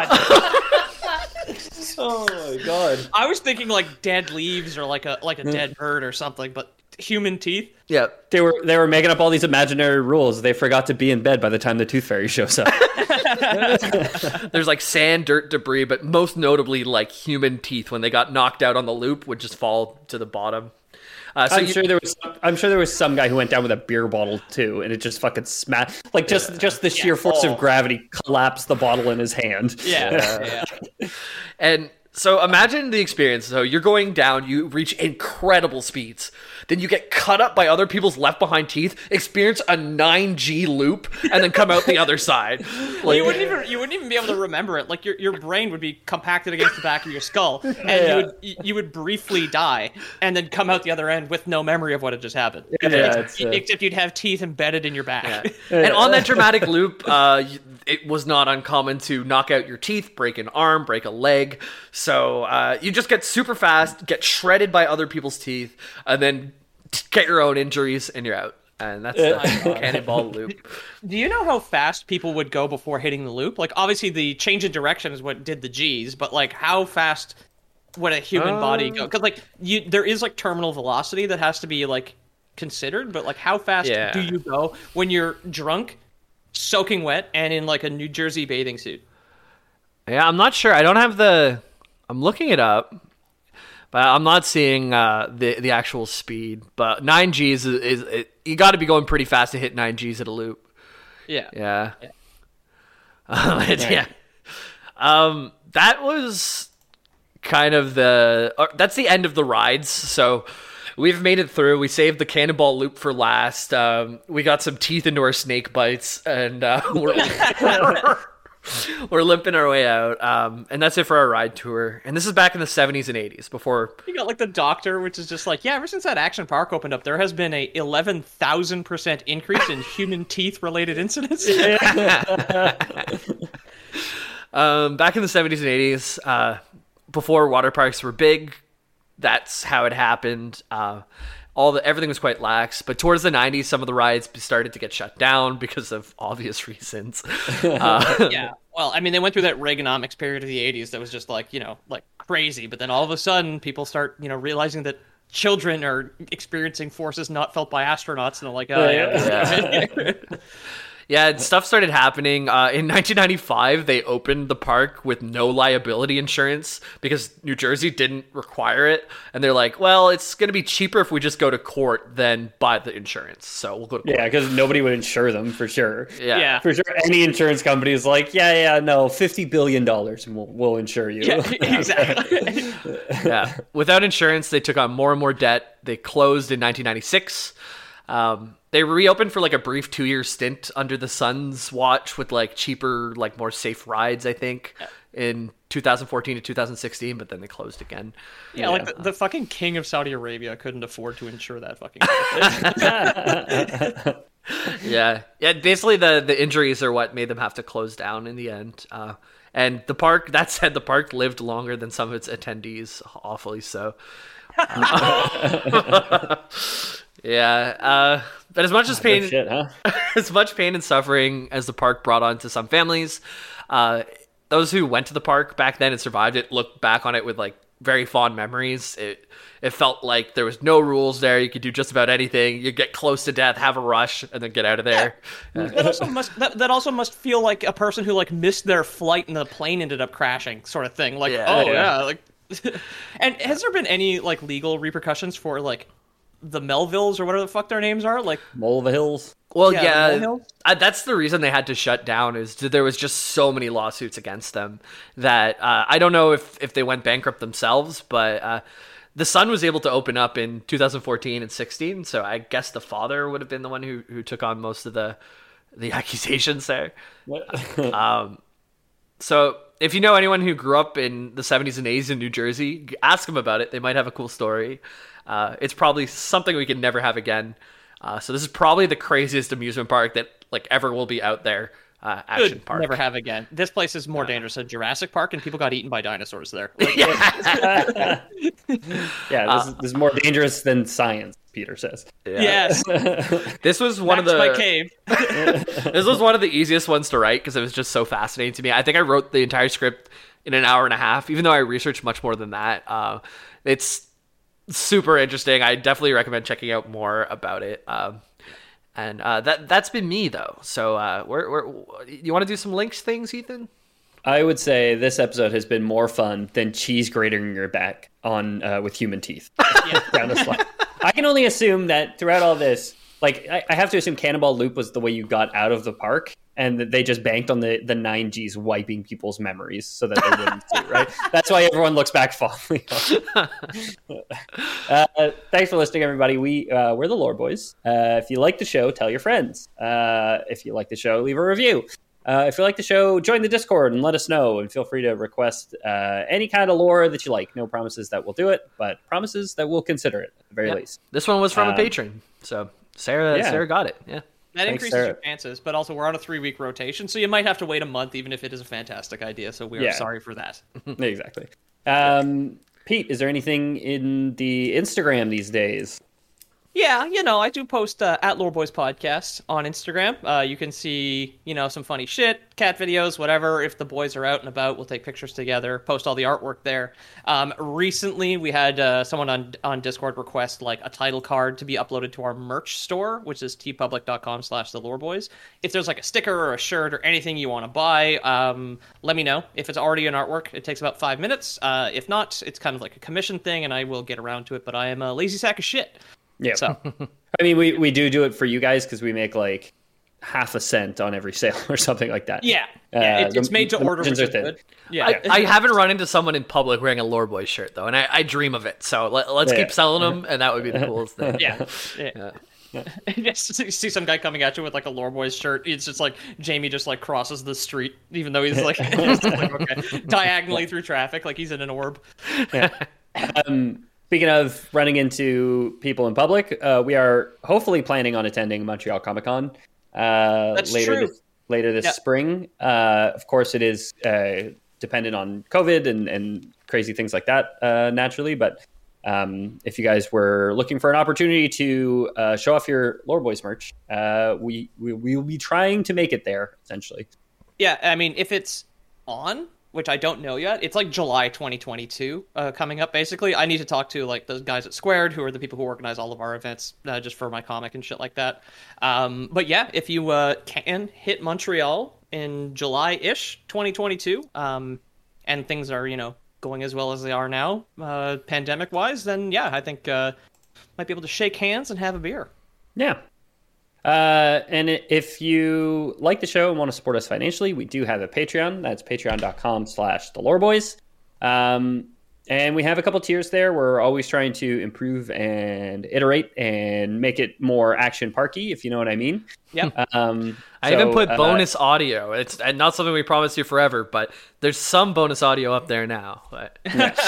Oh my god. I was thinking like dead leaves or like a like a dead bird or something, but human teeth. yeah. They were they were making up all these imaginary rules. They forgot to be in bed by the time the tooth fairy shows up. There's like sand, dirt, debris, but most notably like human teeth when they got knocked out on the loop would just fall to the bottom. Uh, so I'm you, sure there was. I'm sure there was some guy who went down with a beer bottle too, and it just fucking smashed. Like just, yeah. just the sheer Yeah. force Oh. of gravity collapsed the bottle in his hand. Yeah. yeah. And so imagine the experience. So you're going down, you reach incredible speeds. Then you get cut up by other people's left behind teeth, experience a nine G loop, and then come out the other side. Well, you wouldn't even you wouldn't even be able to remember it. Like your your brain would be compacted against the back of your skull, and Yeah. you would you would briefly die, and then come out the other end with no memory of what had just happened. Yeah, except, it's, uh, except you'd have teeth embedded in your back. And on that dramatic loop, uh, it was not uncommon to knock out your teeth, break an arm, break a leg. So uh, you just get super fast, get shredded by other people's teeth, and then get your own injuries, and you're out. And that's the cannonball loop. Do you know how fast people would go before hitting the loop? Like, obviously, the change in direction is what did the G's, but like, how fast would a human Um, body go? Because like, you there is like terminal velocity that has to be like considered, but like, how fast Yeah. do you go when you're drunk, soaking wet, and in like a New Jersey bathing suit? Yeah, I'm not sure. I don't have the. I'm looking it up, but I'm not seeing uh, the the actual speed. But nine Gs is, is it, you got to be going pretty fast to hit nine Gs at a loop. Yeah. Yeah. Yeah. Um, and, yeah. Um, that was kind of the. Uh, that's the end of the rides. So. We've made it through. We saved the cannonball loop for last. Um, we got some teeth into our snake bites, and uh, we're we're limping our way out. Um, and that's it for our ride tour. And this is back in the seventies and eighties, before. You got like the doctor, which is just like, yeah, ever since that action park opened up, there has been a eleven thousand percent increase in human teeth related incidents. um, back in the seventies and eighties, uh, before water parks were big. That's how it happened. Uh, all the everything was quite lax, but towards the nineties, some of the rides started to get shut down because of obvious reasons. Uh, Yeah. Well, I mean, they went through that Reaganomics period of the eighties that was just like, you know, like crazy. But then all of a sudden, people start, you know, realizing that children are experiencing forces not felt by astronauts, and they're like, oh, yeah. yeah. Yeah, stuff started happening. Uh, in nineteen ninety-five, they opened the park with no liability insurance because New Jersey didn't require it. And they're like, well, it's going to be cheaper if we just go to court than buy the insurance. So we'll go to court. Yeah, because nobody would insure them for sure. Yeah. Yeah. For sure, any insurance company is like, yeah, yeah, no, fifty billion dollars and we'll, we'll insure you. Yeah, exactly. Yeah. Without insurance, they took on more and more debt. They closed in nineteen ninety-six. Um, they reopened for like a brief two-year stint under the sun's watch with like cheaper, like more safe rides, I think, in two thousand fourteen to two thousand sixteen, but then they closed again. Yeah, like the, the fucking king of Saudi Arabia couldn't afford to insure that fucking thing. Yeah. Yeah, basically the, the injuries are what made them have to close down in the end. Uh, and the park, that said, the park lived longer than some of its attendees, awfully so. Uh, yeah. Uh, but as much as pain, Good shit, huh? as much pain and suffering as the park brought on to some families, uh, those who went to the park back then and survived it look back on it with like very fond memories. It it felt like there was no rules there. You could do just about anything. You get close to death, have a rush, and then get out of there. That also must that, that also must feel like a person who like missed their flight and the plane ended up crashing, sort of thing. Like, Yeah. oh Yeah. yeah, like. And has there been any like legal repercussions for like the Melvilles or whatever the fuck their names are? Like, Mole of the Hills. Well, Yeah, yeah, the Molehills? uh, that's the reason they had to shut down is that there was just so many lawsuits against them that uh, I don't know if, if they went bankrupt themselves, but uh, the son was able to open up in two thousand fourteen and sixteen, so I guess the father would have been the one who, who took on most of the the accusations there. um, so if you know anyone who grew up in the seventies and eighties in New Jersey, ask them about it. They might have a cool story. Uh, it's probably something we can never have again. Uh, so this is probably the craziest amusement park that like ever will be out there. uh, action Good. park. Never have again. This place is more dangerous than Jurassic Park, and people got eaten by dinosaurs there. Like, Yeah, this, is, this is more dangerous than science, Peter says. Yes. This was one Back of to the my cave. This was one of the easiest ones to write because it was just so fascinating to me. I think I wrote the entire script in an hour and a half, even though I researched much more than that. Uh, it's super interesting. I definitely recommend checking out more about it. Um, and uh, that that's been me though. So uh, we're, we're, you want to do some links things, Ethan? I would say this episode has been more fun than cheese grating your back on uh, with human teeth. Down the slide. I can only assume that throughout all this, like I, I have to assume Cannonball Loop was the way you got out of the park, and that they just banked on the the nine Gs wiping people's memories so that they wouldn't see, right? That's why everyone looks back fondly. uh, thanks for listening, everybody. We uh, we're the Lore Boys. Uh, if you like the show, tell your friends. Uh, if you like the show, leave a review. Uh, if you like the show, join the Discord and let us know. And feel free to request uh, any kind of lore that you like. No promises that we'll do it, but promises that we'll consider it at the very Yeah. least. This one was from Um, a patron, so Sarah yeah. Sarah got it. Yeah. That Thanks, increases Sarah. your chances, but also we're on a three-week rotation, so you might have to wait a month, even if it is a fantastic idea. So we're Yeah. sorry for that. Exactly. Um, Pete, is there anything in the Instagram these days? Yeah, you know, I do post uh, at Lore Boys Podcast on Instagram. Uh, you can see, you know, some funny shit, cat videos, whatever. If the boys are out and about, we'll take pictures together, post all the artwork there. Um, recently, we had uh, someone on on Discord request like a title card to be uploaded to our merch store, which is tpublic.com slash the Lore Boys. If there's like a sticker or a shirt or anything you want to buy, um, let me know. If it's already an artwork, it takes about five minutes. Uh, if not, it's kind of like a commission thing, and I will get around to it. But I am a lazy sack of shit. Yeah. So. I mean, we, we do do it for you guys because we make like half a cent on every sale or something like that. Yeah, yeah, Uh, it, it's the- made to the order, which margins is are thin. good. Yeah, I, I haven't run into someone in public wearing a Lore Boys shirt though, and I, I dream of it. So let, let's Yeah. keep selling them, and that would be the coolest thing. yeah, yeah. Just you see some guy coming at you with like a Lore Boys shirt. It's just like Jamie just like crosses the street, even though he's like, it's just like okay, diagonally through traffic, like he's in an orb. Um, speaking of running into people in public, uh, we are hopefully planning on attending Montreal Comic Con uh, That's later true. this later this Yeah. spring. Uh, of course, it is uh, dependent on COVID and, and crazy things like that uh, naturally. But um, if you guys were looking for an opportunity to uh, show off your Lore Boys merch, uh, we, we we will be trying to make it there essentially. Yeah, I mean, if it's on, which I don't know yet, it's like July twenty twenty-two uh, coming up. Basically, I need to talk to like those guys at Squared, who are the people who organize all of our events, uh, just for my comic and shit like that. Um, but yeah, if you uh, can hit Montreal in July-ish twenty twenty-two, um, and things are you know going as well as they are now, uh, pandemic-wise, then yeah, I think uh, might be able to shake hands and have a beer. Yeah. Uh, and i- if you like the show and want to support us financially, we do have a Patreon. That's patreon.com slash the Lore Boys. Um, and we have a couple tiers there. We're always trying to improve and iterate and make it more action parky, if you know what I mean. Yeah. Um, I so, even put uh, bonus audio. It's and not something we promise you forever, but there's some bonus audio up there now. But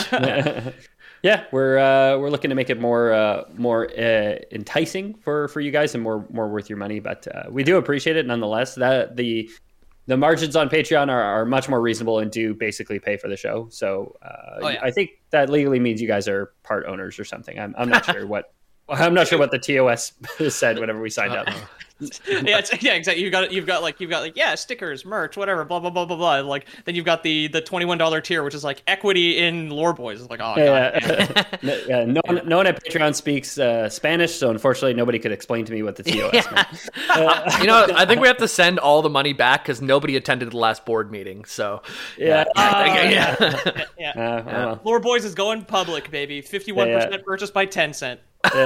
yeah, we're uh, we're looking to make it more uh, more uh, enticing for, for you guys and more more worth your money. But uh, we do appreciate it nonetheless. That the the margins on Patreon are, are much more reasonable and do basically pay for the show. So uh, Oh, yeah. I think that legally means you guys are part owners or something. I'm I'm not sure what I'm not sure what the T O S said whenever we signed up. yeah, it's, yeah, exactly. You've got you've got like you've got like yeah, stickers, merch, whatever, blah blah blah blah blah. Like then you've got the the twenty one dollar tier, which is like equity in Lore Boys. It's like oh god, Yeah. no, yeah, no one, no one at Patreon speaks uh, Spanish, so unfortunately nobody could explain to me what the T O S meant. you know, I think we have to send all the money back because nobody attended the last board meeting. So Yeah. yeah, yeah. yeah. Uh, well, Lore Boys is going public, baby. Fifty one percent purchased by ten cent.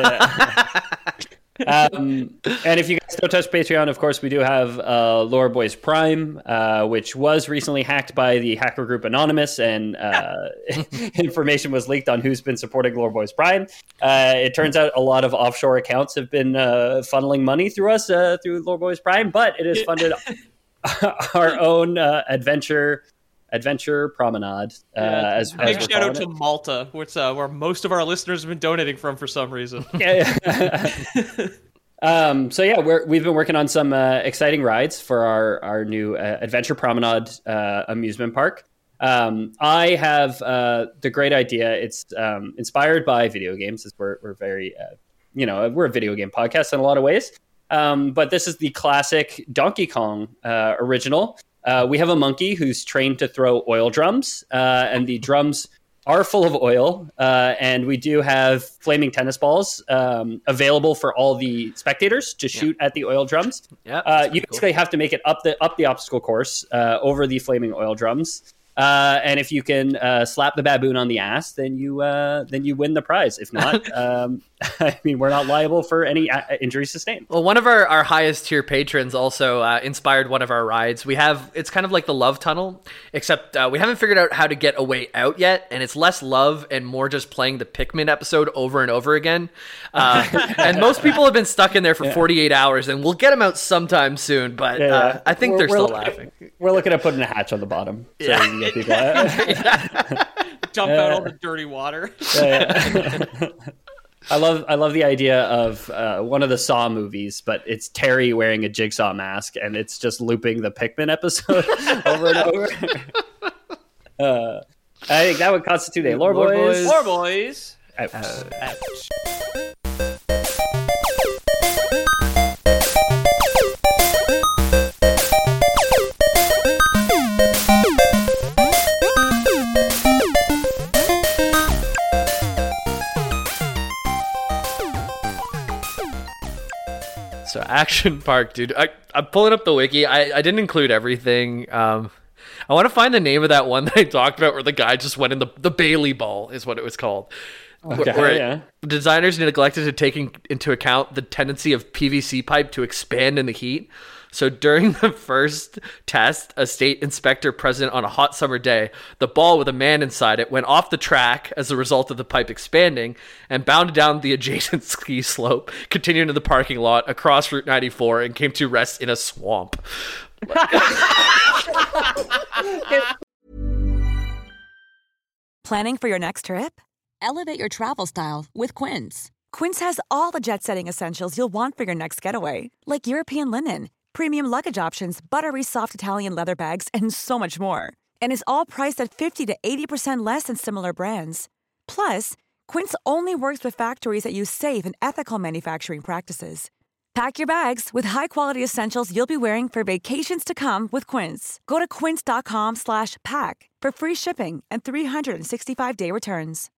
um, and if you guys don't touch Patreon, of course, we do have uh, Lore Boys Prime, uh, which was recently hacked by the hacker group Anonymous, and uh, information was leaked on who's been supporting Lore Boys Prime. Uh, it turns out a lot of offshore accounts have been uh, funneling money through us uh, through Lore Boys Prime, but it has funded our own uh, adventure. Adventure Promenade. Uh, as, as Big we're shout out calling to Malta, which uh, where most of our listeners have been donating from for some reason. it. Yeah, yeah. Um, so yeah, we're, we've been working on some uh, exciting rides for our our new uh, Adventure Promenade uh, amusement park. Um, I have uh, the great idea. It's um, inspired by video games, as we're we're very, uh, you know, we're a video game podcast in a lot of ways. Um, but this is the classic Donkey Kong uh, original. Uh, we have a monkey who's trained to throw oil drums, uh, and the drums are full of oil. Uh, and we do have flaming tennis balls um, available for all the spectators to shoot yeah. at the oil drums. Yeah, uh, you basically cool. have to make it up the up the obstacle course uh, over the flaming oil drums. Uh, and if you can uh, slap the baboon on the ass, then you uh, then you win the prize. If not, um, I mean, we're not liable for any a- injuries sustained. Well, one of our, our highest tier patrons also uh, inspired one of our rides. We have it's kind of like the Love Tunnel, except uh, we haven't figured out how to get a way out yet, and it's less love and more just playing the Pikmin episode over and over again. Uh, and most people have been stuck in there for yeah. forty-eight hours, and we'll get them out sometime soon. But yeah, yeah. Uh, I think we're, they're we're still looking, laughing. We're looking at putting a hatch on the bottom. So yeah. you can get people out. yeah. Dump out all the dirty water. Yeah, yeah. I love I love the idea of uh, one of the Saw movies, but it's Terry wearing a Jigsaw mask, and it's just looping the Pikmin episode over and over. uh, I think that would constitute a Lore, Lore Boys. Boys. Lore Boys. Ouch. Uh, ouch. So Action Park, dude. I, I'm pulling up the wiki. I, I didn't include everything. Um, I want to find the name of that one that I talked about where the guy just went in the, the Bailey ball is what it was called. Okay, where yeah. Designers neglected to take into account the tendency of P V C pipe to expand in the heat. So during the first test, a state inspector present on a hot summer day, the ball with a man inside it went off the track as a result of the pipe expanding and bounded down the adjacent ski slope, continuing to the parking lot across Route ninety-four and came to rest in a swamp. Planning for your next trip? Elevate your travel style with Quince. Quince has all the jet-setting essentials you'll want for your next getaway, like European linen, premium luggage options, buttery soft Italian leather bags, and so much more. And is all priced at fifty to eighty percent less than similar brands. Plus, Quince only works with factories that use safe and ethical manufacturing practices. Pack your bags with high-quality essentials you'll be wearing for vacations to come with Quince. Go to quince.com slash pack for free shipping and three sixty-five day returns.